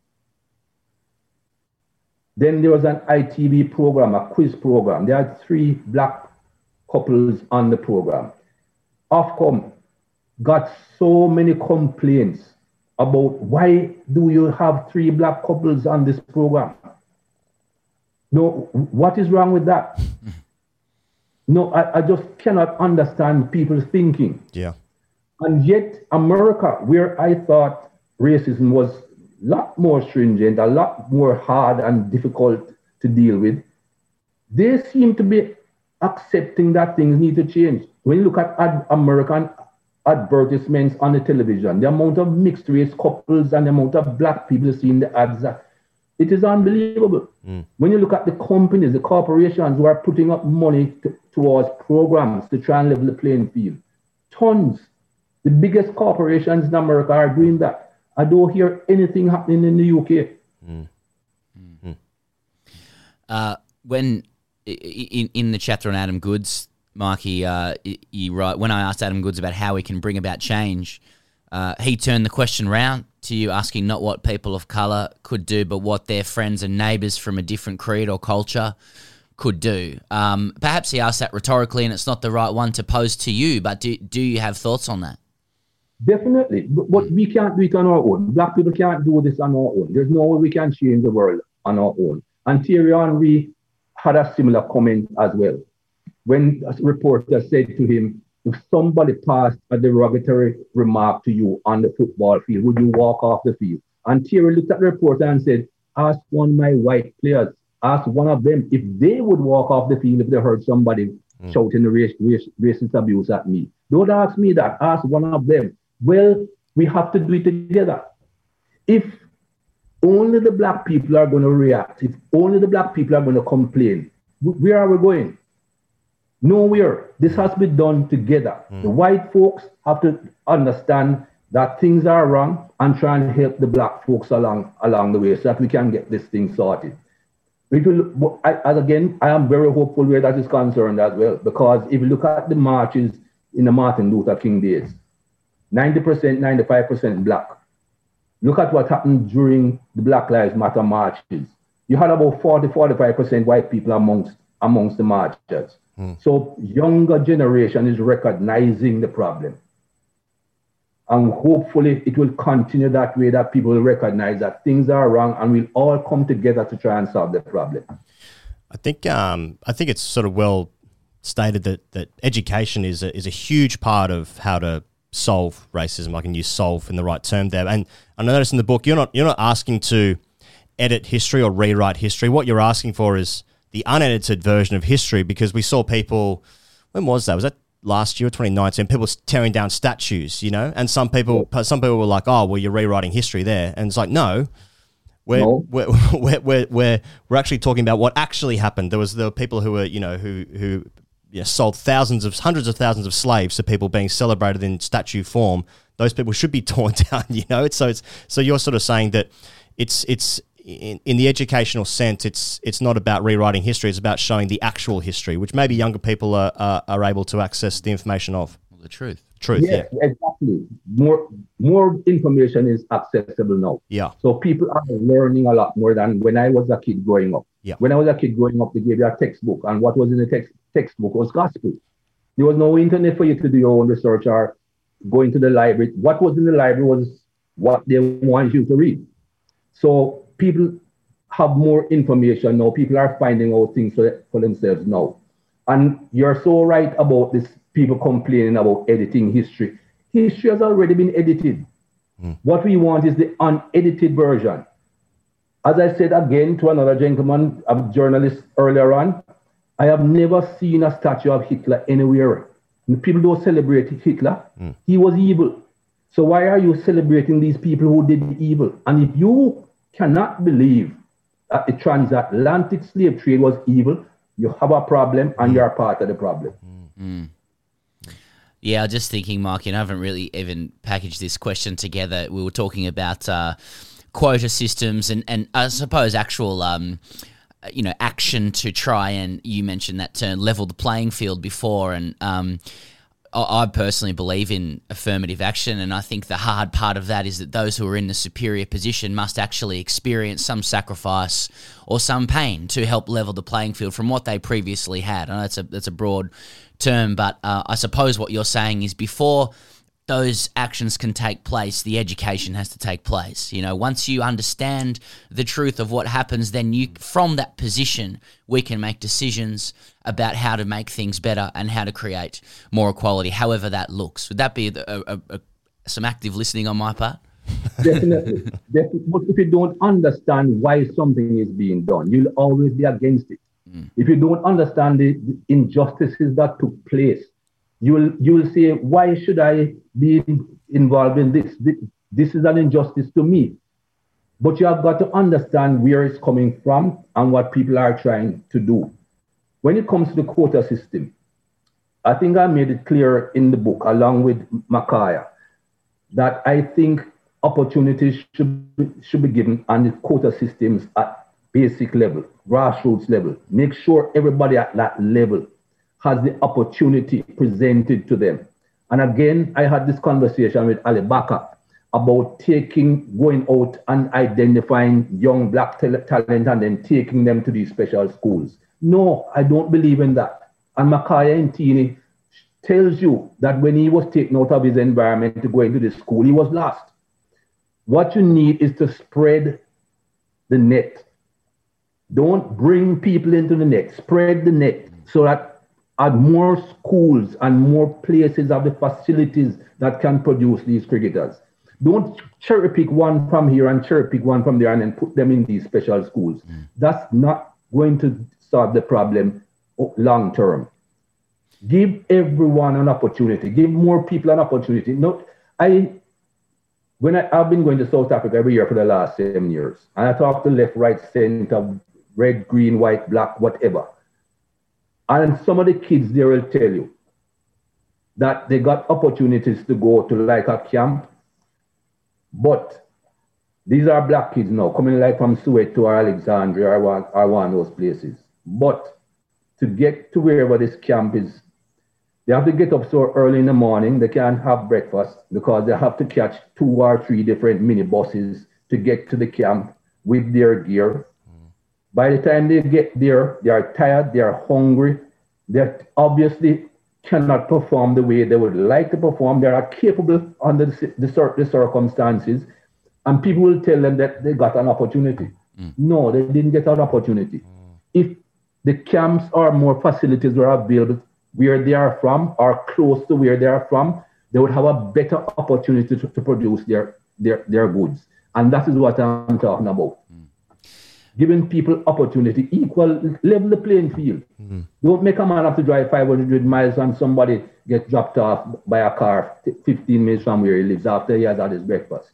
Then there was an ITV program, a quiz program. There had 3 black couples on the program. Ofcom got so many complaints about why do you have 3 black couples on this program? No, what is wrong with that? No, I just cannot understand people's thinking. Yeah. And yet, America, where I thought racism was a lot more stringent, a lot more hard and difficult to deal with, they seem to be accepting that things need to change. When you look at American advertisements on the television, the amount of mixed race couples and the amount of black people seeing the ads, it is unbelievable. When you look at the companies, the corporations who are putting up money towards programs to try and level the playing field, tons. The biggest corporations in America are doing that. I don't hear anything happening in the UK. When in the chapter on Adam Goodes, Marky, you write, when I asked Adam Goodes about how we can bring about change, he turned the question round to you, asking not what people of colour could do, but what their friends and neighbours from a different creed or culture could do. Perhaps he asked that rhetorically, and it's not the right one to pose to you, but do you have thoughts on that? Definitely, but we can't do it on our own. Black people can't do this on our own. There's no way we can change the world on our own. And Thierry Henry had a similar comment as well. When a reporter said to him, if somebody passed a derogatory remark to you on the football field, would you walk off the field? And Thierry looked at the reporter and said, ask one of my white players, ask one of them if they would walk off the field if they heard somebody shouting racist abuse at me. Don't ask me that, ask one of them. Well, we have to do it together. If only the black people are going to react, if only the black people are going to complain, Where are we going? Nowhere. This has to be done together. The white folks have to understand that things are wrong and try and help the black folks along the way so that we can get this thing sorted. Again, I am very hopeful where that is concerned as well, because if you look at the marches in the Martin Luther King days, 90%, 95% black. Look at what happened during the Black Lives Matter marches. You had about 40-45% white people amongst the marchers. So younger generation is recognizing the problem. And hopefully it will continue that way, that people will recognize that things are wrong and we'll all come together to try and solve the problem. I think it's sort of well stated that education is a huge part of how to solve racism. I can use solve in the right term there. And I noticed in the book you're not asking to edit history or rewrite history. What you're asking for is the unedited version of history, because we saw people, when was that? Was that last year, 2019, people tearing down statues, and some people were like, "Oh, well, you're rewriting history there," and it's like, no, we're actually talking about what actually happened. There were people who were, who sold hundreds of thousands of slaves to people being celebrated in statue form. Those people should be torn down, So you're sort of saying that it's in the educational sense, it's not about rewriting history. It's about showing the actual history, which maybe younger people are able to access the information of. Well, the truth. Yeah, exactly. More information is accessible now. Yeah. So people are learning a lot more than when I was a kid growing up. Yeah. When I was a kid growing up, they gave you a textbook, and what was in the textbook was gospel. There was no internet for you to do your own research or going to the library. What was in the library was what they wanted you to read. So people have more information now. People are finding out things for themselves now. And you're so right about this, people complaining about editing history. History has already been edited. What we want is the unedited version. As I said again to another gentleman, a journalist earlier on, I have never seen a statue of Hitler anywhere. People don't celebrate Hitler. He was evil. So why are you celebrating these people who did evil? And if you cannot believe that the transatlantic slave trade was evil, you have a problem and you're part of the problem. Yeah, I was just thinking, Mark, I haven't really even packaged this question together. We were talking about quota systems and I suppose actual action to try and, you mentioned that term, level the playing field before, and I personally believe in affirmative action, and I think the hard part of that is that those who are in the superior position must actually experience some sacrifice or some pain to help level the playing field from what they previously had. I know that's a broad term, but I suppose what you're saying is before those actions can take place, the education has to take place. Once you understand the truth of what happens, then from that position, we can make decisions about how to make things better and how to create more equality, however that looks. Would that be some active listening on my part? Definitely. But if you don't understand why something is being done, you'll always be against it. If you don't understand the injustices that took place, you'll say, why should I be involved in this? This is an injustice to me. But you have got to understand where it's coming from and what people are trying to do. When it comes to the quota system, I think I made it clear in the book, along with Makaya, that I think opportunities should be given on the quota systems at basic level, grassroots level. Make sure everybody at that level has the opportunity presented to them. And again, I had this conversation with Ali Baka about going out and identifying young black talent and then taking them to these special schools. No, I don't believe in that. And Makaya Ntini tells you that when he was taken out of his environment to go into the school, he was lost. What you need is to spread the net. Don't bring people into the net. Spread the net so that more schools and more places have the facilities that can produce these cricketers. Don't cherry pick one from here and cherry pick one from there and then put them in these special schools. That's not going to solve the problem long term. Give everyone an opportunity. Give more people an opportunity. I've been going to South Africa every year for the last 7 years, and I talk to left, right, center, red, green, white, black, whatever. And some of the kids there will tell you that they got opportunities to go to like a camp, but these are black kids now, coming like from Soweto or Alexandria or one of those places. But to get to wherever this camp is, they have to get up so early in the morning, they can't have breakfast because they have to catch 2 or 3 different minibuses to get to the camp with their gear. By the time they get there, they are tired, they are hungry, they obviously cannot perform the way they would like to perform. They are capable under the circumstances, and people will tell them that they got an opportunity. No, they didn't get an opportunity. If the camps or more facilities were available where they are from or close to where they are from, they would have a better opportunity to produce their goods. And that is what I'm talking about. Giving people opportunity, equal, level the playing field. Don't make a man have to drive 500 miles and somebody get dropped off by a car 15 minutes from where he lives after he has had his breakfast.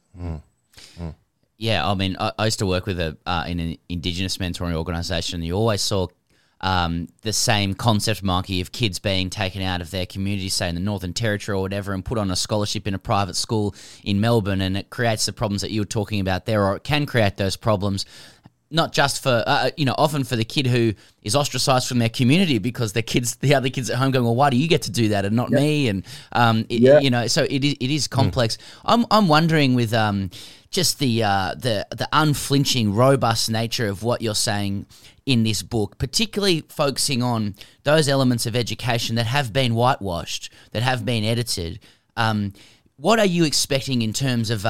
Yeah, I mean, I used to work with in an Indigenous mentoring organisation. You always saw the same concept, Marky, of kids being taken out of their community, say in the Northern Territory or whatever, and put on a scholarship in a private school in Melbourne, and it creates the problems that you were talking about there, or it can create those problems. Not just for, often for the kid who is ostracized from their community because the other kids at home going, well, why do you get to do that and not me? And, so it is complex. I'm wondering with just the unflinching, robust nature of what you're saying in this book, particularly focusing on those elements of education that have been whitewashed, that have been edited. What are you expecting in terms of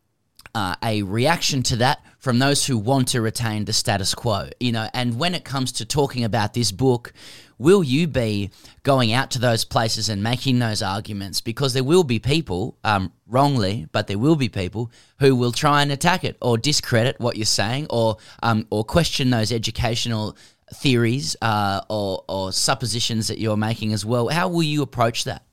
a reaction to that from those who want to retain the status quo, and when it comes to talking about this book, will you be going out to those places and making those arguments? Because there will be people, wrongly, but there will be people who will try and attack it or discredit what you're saying or question those educational theories or suppositions that you're making as well. How will you approach that?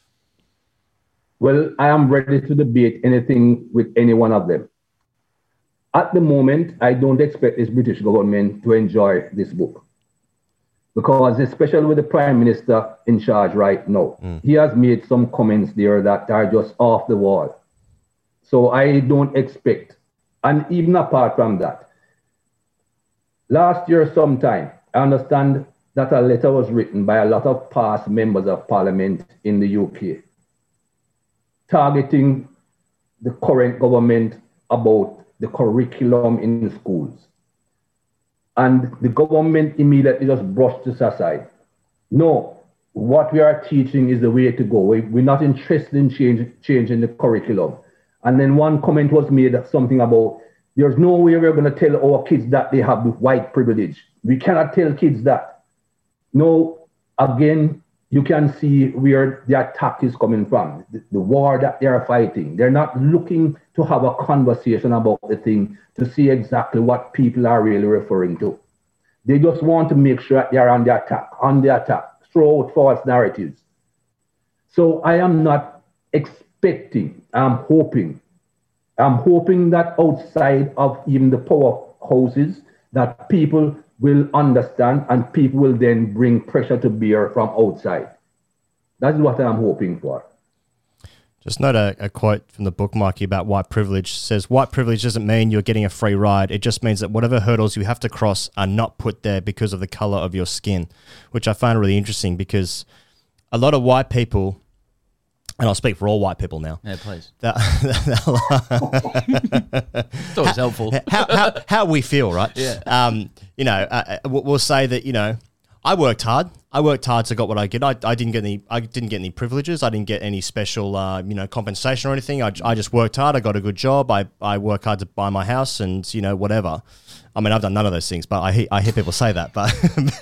Well, I am ready to debate anything with any one of them. At the moment, I don't expect this British government to enjoy this book because, especially with the Prime Minister in charge right now, he has made some comments there that are just off the wall. So I don't expect, and even apart from that, last year sometime, I understand that a letter was written by a lot of past members of Parliament in the UK targeting the current government about the curriculum in schools. And the government immediately just brushed this aside. No, what we are teaching is the way to go. We're not interested in changing the curriculum. And then one comment was made, something about, there's no way we're going to tell our kids that they have white privilege. We cannot tell kids that. No, again, you can see where the attack is coming from, the war that they are fighting. They're not looking to have a conversation about the thing to see exactly what people are really referring to. They just want to make sure that they are on the attack, throw out false narratives. So I am not expecting, I'm hoping that outside of even the powerhouses, that people will understand and people will then bring pressure to bear from outside. That's what I'm hoping for. Just note a quote from the book, Mikey, about white privilege. It says, white privilege doesn't mean you're getting a free ride. It just means that whatever hurdles you have to cross are not put there because of the color of your skin, which I find really interesting because a lot of white people, and I'll speak for all white people now. Yeah, please. It's always helpful. How we feel, right? Yeah. We'll say that, I worked hard. So got what I get. I didn't get any privileges. I didn't get any special, compensation or anything. I just worked hard. I got a good job. I work hard to buy my house and, whatever. I mean, I've done none of those things, but I hear people say that. But,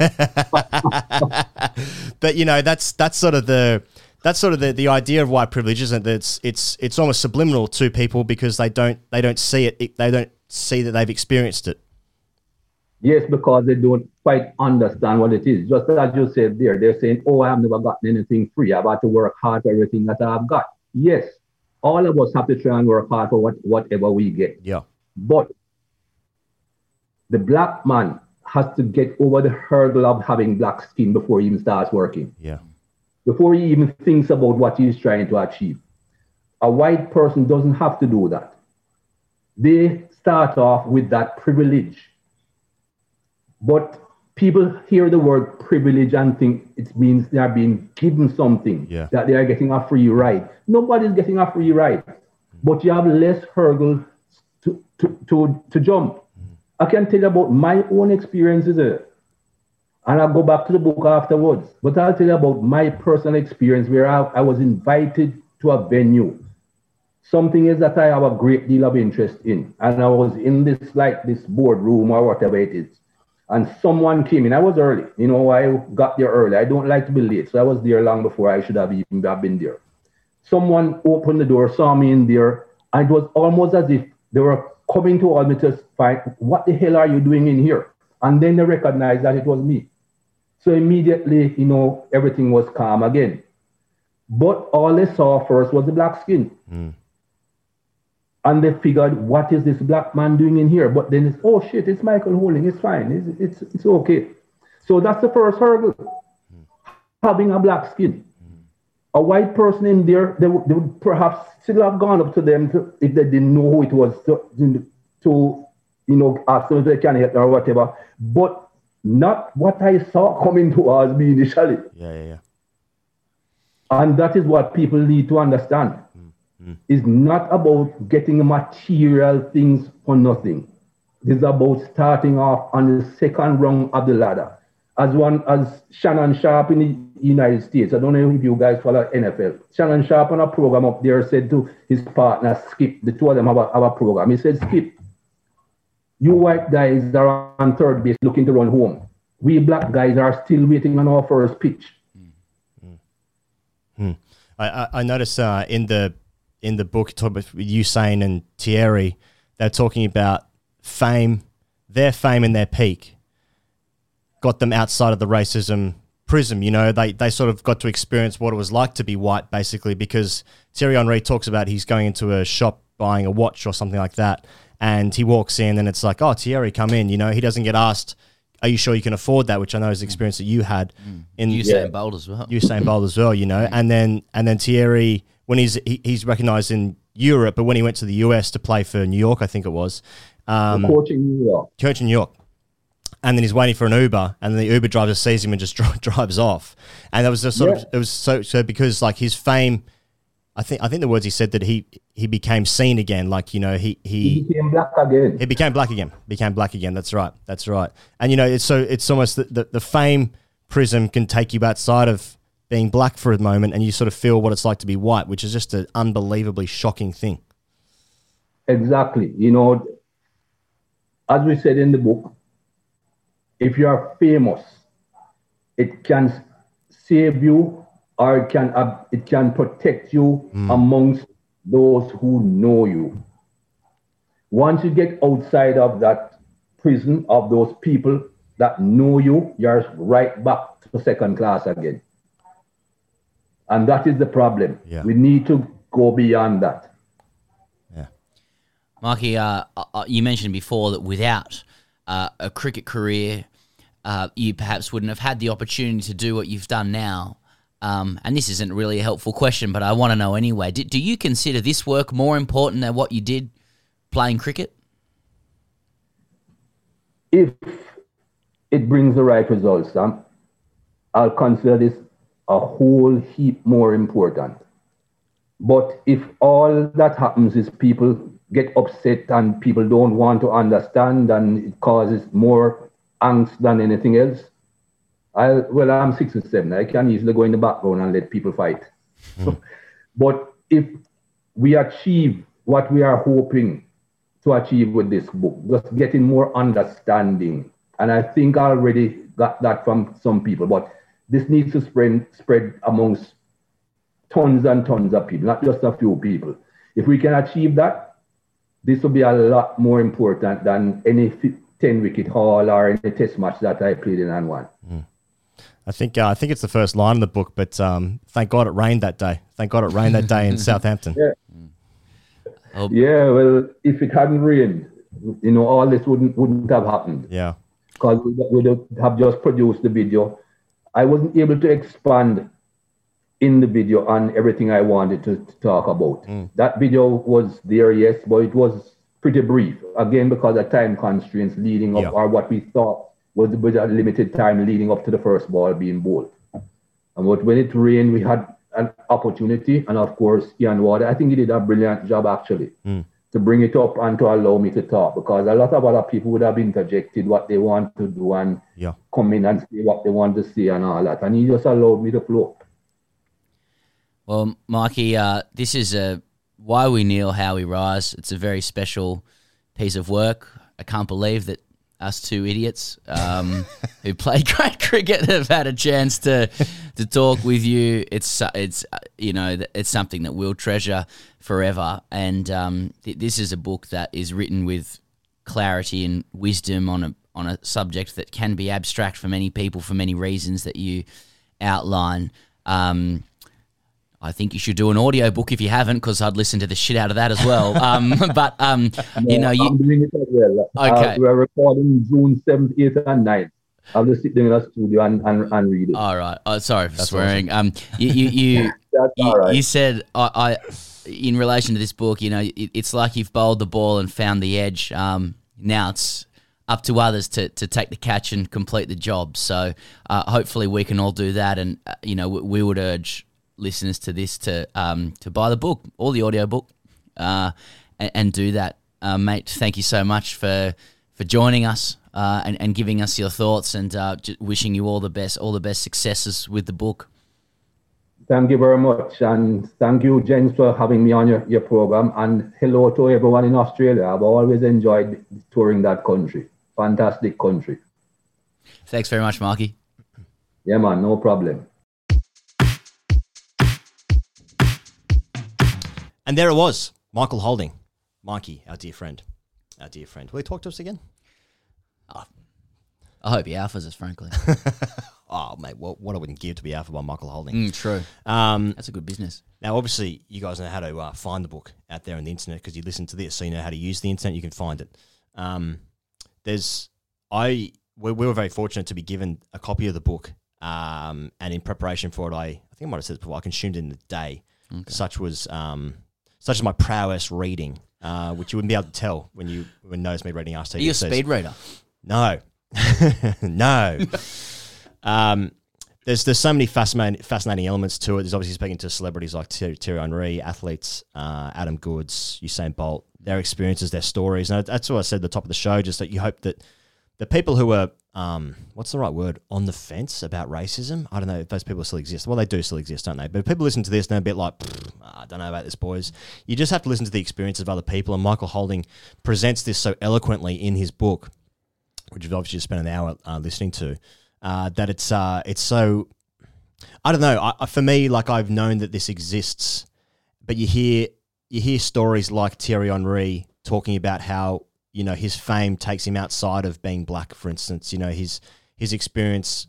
but that's sort of the idea of white privilege, isn't it? It's almost subliminal to people because they don't see it. They don't see that they've experienced it. Yes, because they don't quite understand what it is. Just as you said there, they're saying, oh, I have never gotten anything free. I've had to work hard for everything that I've got. Yes, all of us have to try and work hard for whatever we get. Yeah. But the black man has to get over the hurdle of having black skin before he even starts working, Yeah. before he even thinks about what he's trying to achieve. A white person doesn't have to do that. They start off with that privilege. But people hear the word privilege and think it means they are being given something, Yeah. that they are getting a free ride. Nobody's getting a free ride, but you have less hurdles to jump. I can tell you about my own experiences here. And I'll go back to the book afterwards. But I'll tell you about my personal experience where I was invited to a venue. Something is that I have a great deal of interest in. And I was in this boardroom or whatever it is. And someone came in. I was early. I got there early. I don't like to be late. So I was there long before I should have even been there. Someone opened the door, saw me in there. And it was almost as if they were coming to all me to find, what the hell are you doing in here? And then they recognized that it was me. So immediately, everything was calm again. But all they saw first was the black skin. Mm. And they figured, what is this black man doing in here? But then it's, oh shit, it's Michael Holding. It's fine. It's okay. So that's the first hurdle, having a black skin. A white person in there, they would perhaps still have gone up to them if they didn't know who it was to ask them if they can help or whatever. But not what I saw coming towards me initially. Yeah. And that is what people need to understand. It's not about getting material things for nothing. It's about starting off on the second rung of the ladder. As Shannon Sharp in the United States, I don't know if you guys follow NFL. Shannon Sharp on a program up there said to his partner, Skip, the two of them have a program. He said, Skip, you white guys are on third base looking to run home. We black guys are still waiting on our first pitch. I noticed in the book, talk about Usain and Thierry, they're talking about fame, their fame and their peak got them outside of the racism prism. They sort of got to experience what it was like to be white, basically, because Thierry Henry talks about he's going into a shop buying a watch or something like that, and he walks in and it's like, oh, Thierry, come in. He doesn't get asked, are you sure you can afford that? Which I know is the experience that you had in Usain Bolt as well. Usain Bolt as well, and then Thierry, when he's recognised in Europe, but when he went to the US to play for New York, I think it was. Coach in New York. Coach in New York. And then he's waiting for an Uber, and then the Uber driver sees him and just drives off. And that was just sort of, it was so because like his fame, I think the words he said that he became seen again. Like, he became black again. He became black again. That's right. And it's almost the fame prism can take you outside of being black for a moment, and you sort of feel what it's like to be white, which is just an unbelievably shocking thing. Exactly. As we said in the book, if you are famous, it can save you, or it can protect you amongst those who know you. Once you get outside of that prison of those people that know you, you're right back to second class again. And that is the problem. Yeah. We need to go beyond that. Yeah. Marky, you mentioned before that without a cricket career, you perhaps wouldn't have had the opportunity to do what you've done now. And this isn't really a helpful question, but I want to know anyway. Do you consider this work more important than what you did playing cricket? If it brings the right results, I'll consider this a whole heap more important. But if all that happens is people get upset and people don't want to understand and it causes more angst than anything else, I'm 67. I can easily go in the background and let people fight. But if we achieve what we are hoping to achieve with this book, just getting more understanding, and I think I already got that from some people, but this needs to spread amongst tons and tons of people, not just a few people. If we can achieve that, this will be a lot more important than any 10-wicket haul or any test match that I played in and won. I think it's the first line of the book, but thank God it rained that day. Thank God it rained that day in Southampton. Yeah, well, if it hadn't rained, all this wouldn't have happened. Yeah. because we have just produced the video. I wasn't able to expand in the video on everything I wanted to talk about. That video was there, yes, but it was pretty brief. Again, because of time constraints leading up, or what we thought was with a limited time leading up to the first ball being bowled. And when it rained, we had an opportunity, and of course, Ian Ward, I think he did a brilliant job actually to bring it up and to allow me to talk, because a lot of other people would have interjected what they want to do and come in and say what they want to say and all that, and he just allowed me to flow. Well, Mikey, this is Why We Kneel, How We Rise. It's a very special piece of work. I can't believe that us two idiots who play great cricket have had a chance to talk with you. It's you know, it's something that we'll treasure forever. And this is a book that is written with clarity and wisdom on a subject that can be abstract for many people for many reasons that you outline. I think you should do an audio book if you haven't, because I'd listen to the shit out of that as well. You know, I'm doing it as well. Okay. We're recording June 7th, 8th, and 9th. I'll just sit in the studio and read it. All right. Oh, sorry for swearing. Awesome. You said I in relation to this book, you know, it's like you've bowled the ball and found the edge. Now it's up to others to take the catch and complete the job. So hopefully we can all do that. And you know, we would urge listeners to this to buy the book or the audio book and do that. Mate, thank you so much for joining us and giving us your thoughts, and just wishing you all the best successes with the book. Thank you very much, and thank you, James, for having me on your program, and hello to everyone in Australia. I've always enjoyed touring that country. Fantastic country. Thanks very much, Marky. Yeah, man, no problem. And there it was, Michael Holding. Mikey, our dear friend. Will you talk to us again? I hope he alphas us, frankly. Oh, mate, what I wouldn't give to be alpha by Michael Holding. True. That's a good business. Now, obviously, you guys know how to find the book out there on the internet, because you listen to this, so you know how to use the internet. You can find it. We were very fortunate to be given a copy of the book, and in preparation for it, I think I might have said it before, I consumed it in the day. Okay. Such as my prowess reading, which you wouldn't be able to tell when you notice me reading RST. Are you a speed reader? No. No. There's so many fascinating elements to it. There's obviously speaking to celebrities like Thierry Henry, athletes, Adam Goods, Usain Bolt, their experiences, their stories. And that's what I said at the top of the show, just that you hope that the people who are, what's the right word, on the fence about racism, I don't know if those people still exist. Well, they do still exist, don't they? But if people listen to this and they're a bit like, I don't know about this, boys. You just have to listen to the experiences of other people. And Michael Holding presents this so eloquently in his book, which we've obviously just spent an hour listening to, that it's so, I don't know. For me, like, I've known that this exists, but you hear stories like Thierry Henry talking about how, you know, his fame takes him outside of being black, for instance. You know, his experience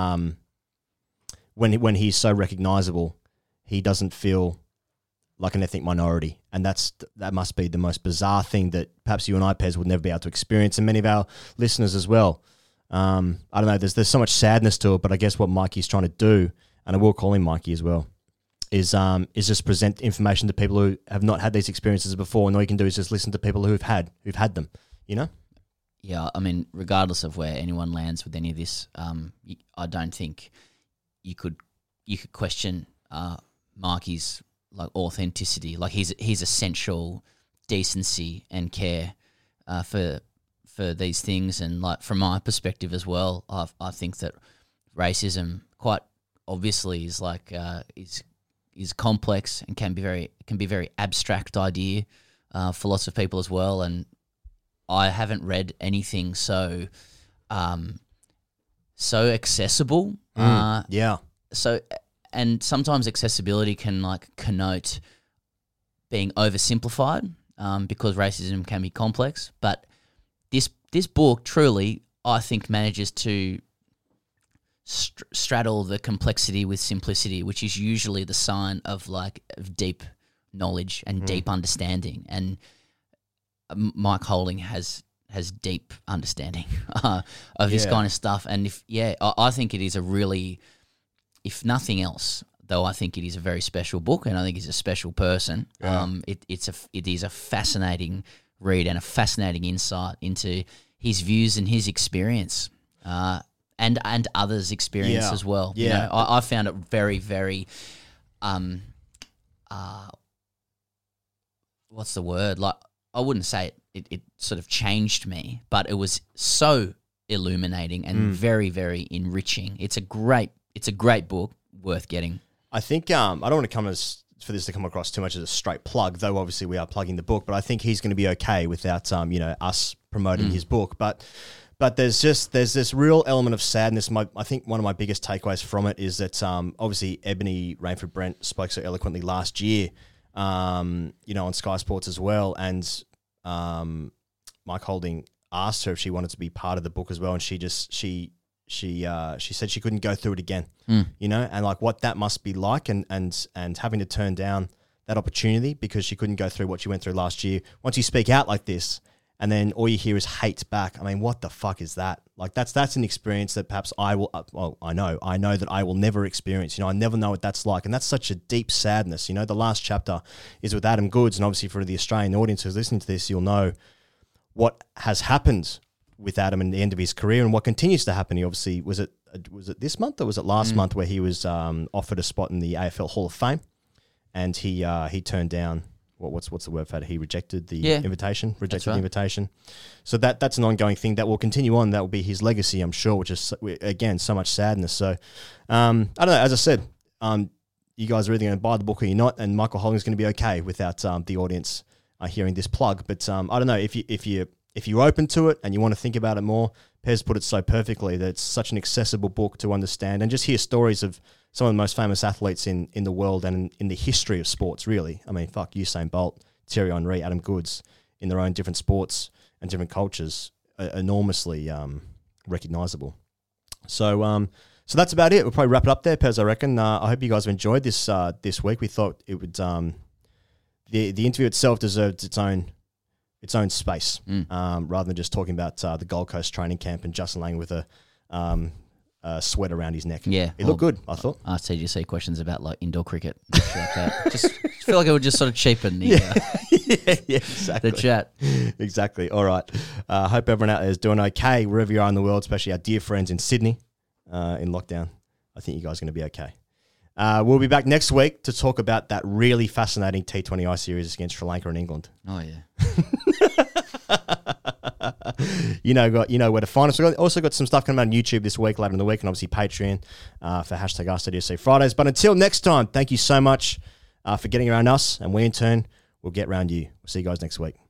when he's so recognizable, he doesn't feel like an ethnic minority, and that must be the most bizarre thing that perhaps you and I, Pez, would never be able to experience, and many of our listeners as well. I don't know. There's so much sadness to it, but I guess what Mikey's trying to do, and I will call him Mikey as well, is just present information to people who have not had these experiences before, and all you can do is just listen to people who've had them. You know? Yeah, I mean, regardless of where anyone lands with any of this, I don't think you could question Marky's like authenticity, like his essential decency and care for these things. And like from my perspective as well, I think that racism quite obviously is like is complex and can be very abstract idea for lots of people as well. And I haven't read anything so accessible. Yeah. So, and sometimes accessibility can like connote being oversimplified because racism can be complex. But this book truly, I think, manages to straddle the complexity with simplicity, which is usually the sign of deep knowledge and deep understanding. And Mike Holding has has deep understanding of this kind of stuff. And I think it is a really, if nothing else, though, I think it is a very special book, and I think he's a special person. Yeah. It is a fascinating read and a fascinating insight into his views and his experience, and others' experience as well. Yeah. You know, I found it very, very, what's the word? Like, I wouldn't say it sort of changed me, but it was so illuminating and very, very enriching. It's a great book, worth getting. I think I don't want to for this to come across too much as a straight plug, though obviously we are plugging the book, but I think he's going to be okay without us promoting his book. But there's this real element of sadness. I think one of my biggest takeaways from it is that obviously Ebony Rainford Brent spoke so eloquently last year, on Sky Sports as well, and Mike Holding asked her if she wanted to be part of the book as well, and she said she couldn't go through it again, and like what that must be like, and having to turn down that opportunity because she couldn't go through what she went through last year. Once you speak out like this, and then all you hear is hate back. I mean, what the fuck is that? Like that's an experience that perhaps I will. I know that I will never experience. I never know what that's like, and that's such a deep sadness. The last chapter is with Adam Goodes, and obviously for the Australian audience who's listening to this, you'll know what has happened with Adam and the end of his career and what continues to happen. He obviously was it this month or was it last month where he was offered a spot in the AFL Hall of Fame, and he turned down what's the word for it? He rejected the invitation. Rejected the invitation. So that's an ongoing thing that will continue on. That will be his legacy, I'm sure. Which is again so much sadness. So I don't know. As I said, you guys are either going to buy the book or you're not, and Michael Holding's going to be okay without the audience hearing this plug. But I don't know if you're open to it and you want to think about it more. Pez put it so perfectly that it's such an accessible book to understand and just hear stories of some of the most famous athletes in the world and in the history of sports, really. I mean, fuck, Usain Bolt, Thierry Henry, Adam Goodes, in their own different sports and different cultures, enormously recognisable. So that's about it. We'll probably wrap it up there, Pez, I reckon. I hope you guys have enjoyed this week. We thought it would the interview itself deserved its own space, rather than just talking about the Gold Coast training camp and Justin Lang with a sweat around his neck. Yeah, it looked good, I thought. Asked TGC questions about like indoor cricket, and shit like that. Just feel like it would just sort of cheapen the exactly. the chat. Exactly. All right. Hope everyone out there is doing okay wherever you are in the world, especially our dear friends in Sydney in lockdown. I think you guys are going to be okay. We'll be back next week to talk about that really fascinating T20I series against Sri Lanka and England. Oh yeah. You know where to find us. We've also got some stuff coming out on YouTube this week, later in the week, and obviously Patreon for hashtag AskTGC Fridays. But until next time, thank you so much for getting around us, and we in turn will get around you. We'll see you guys next week.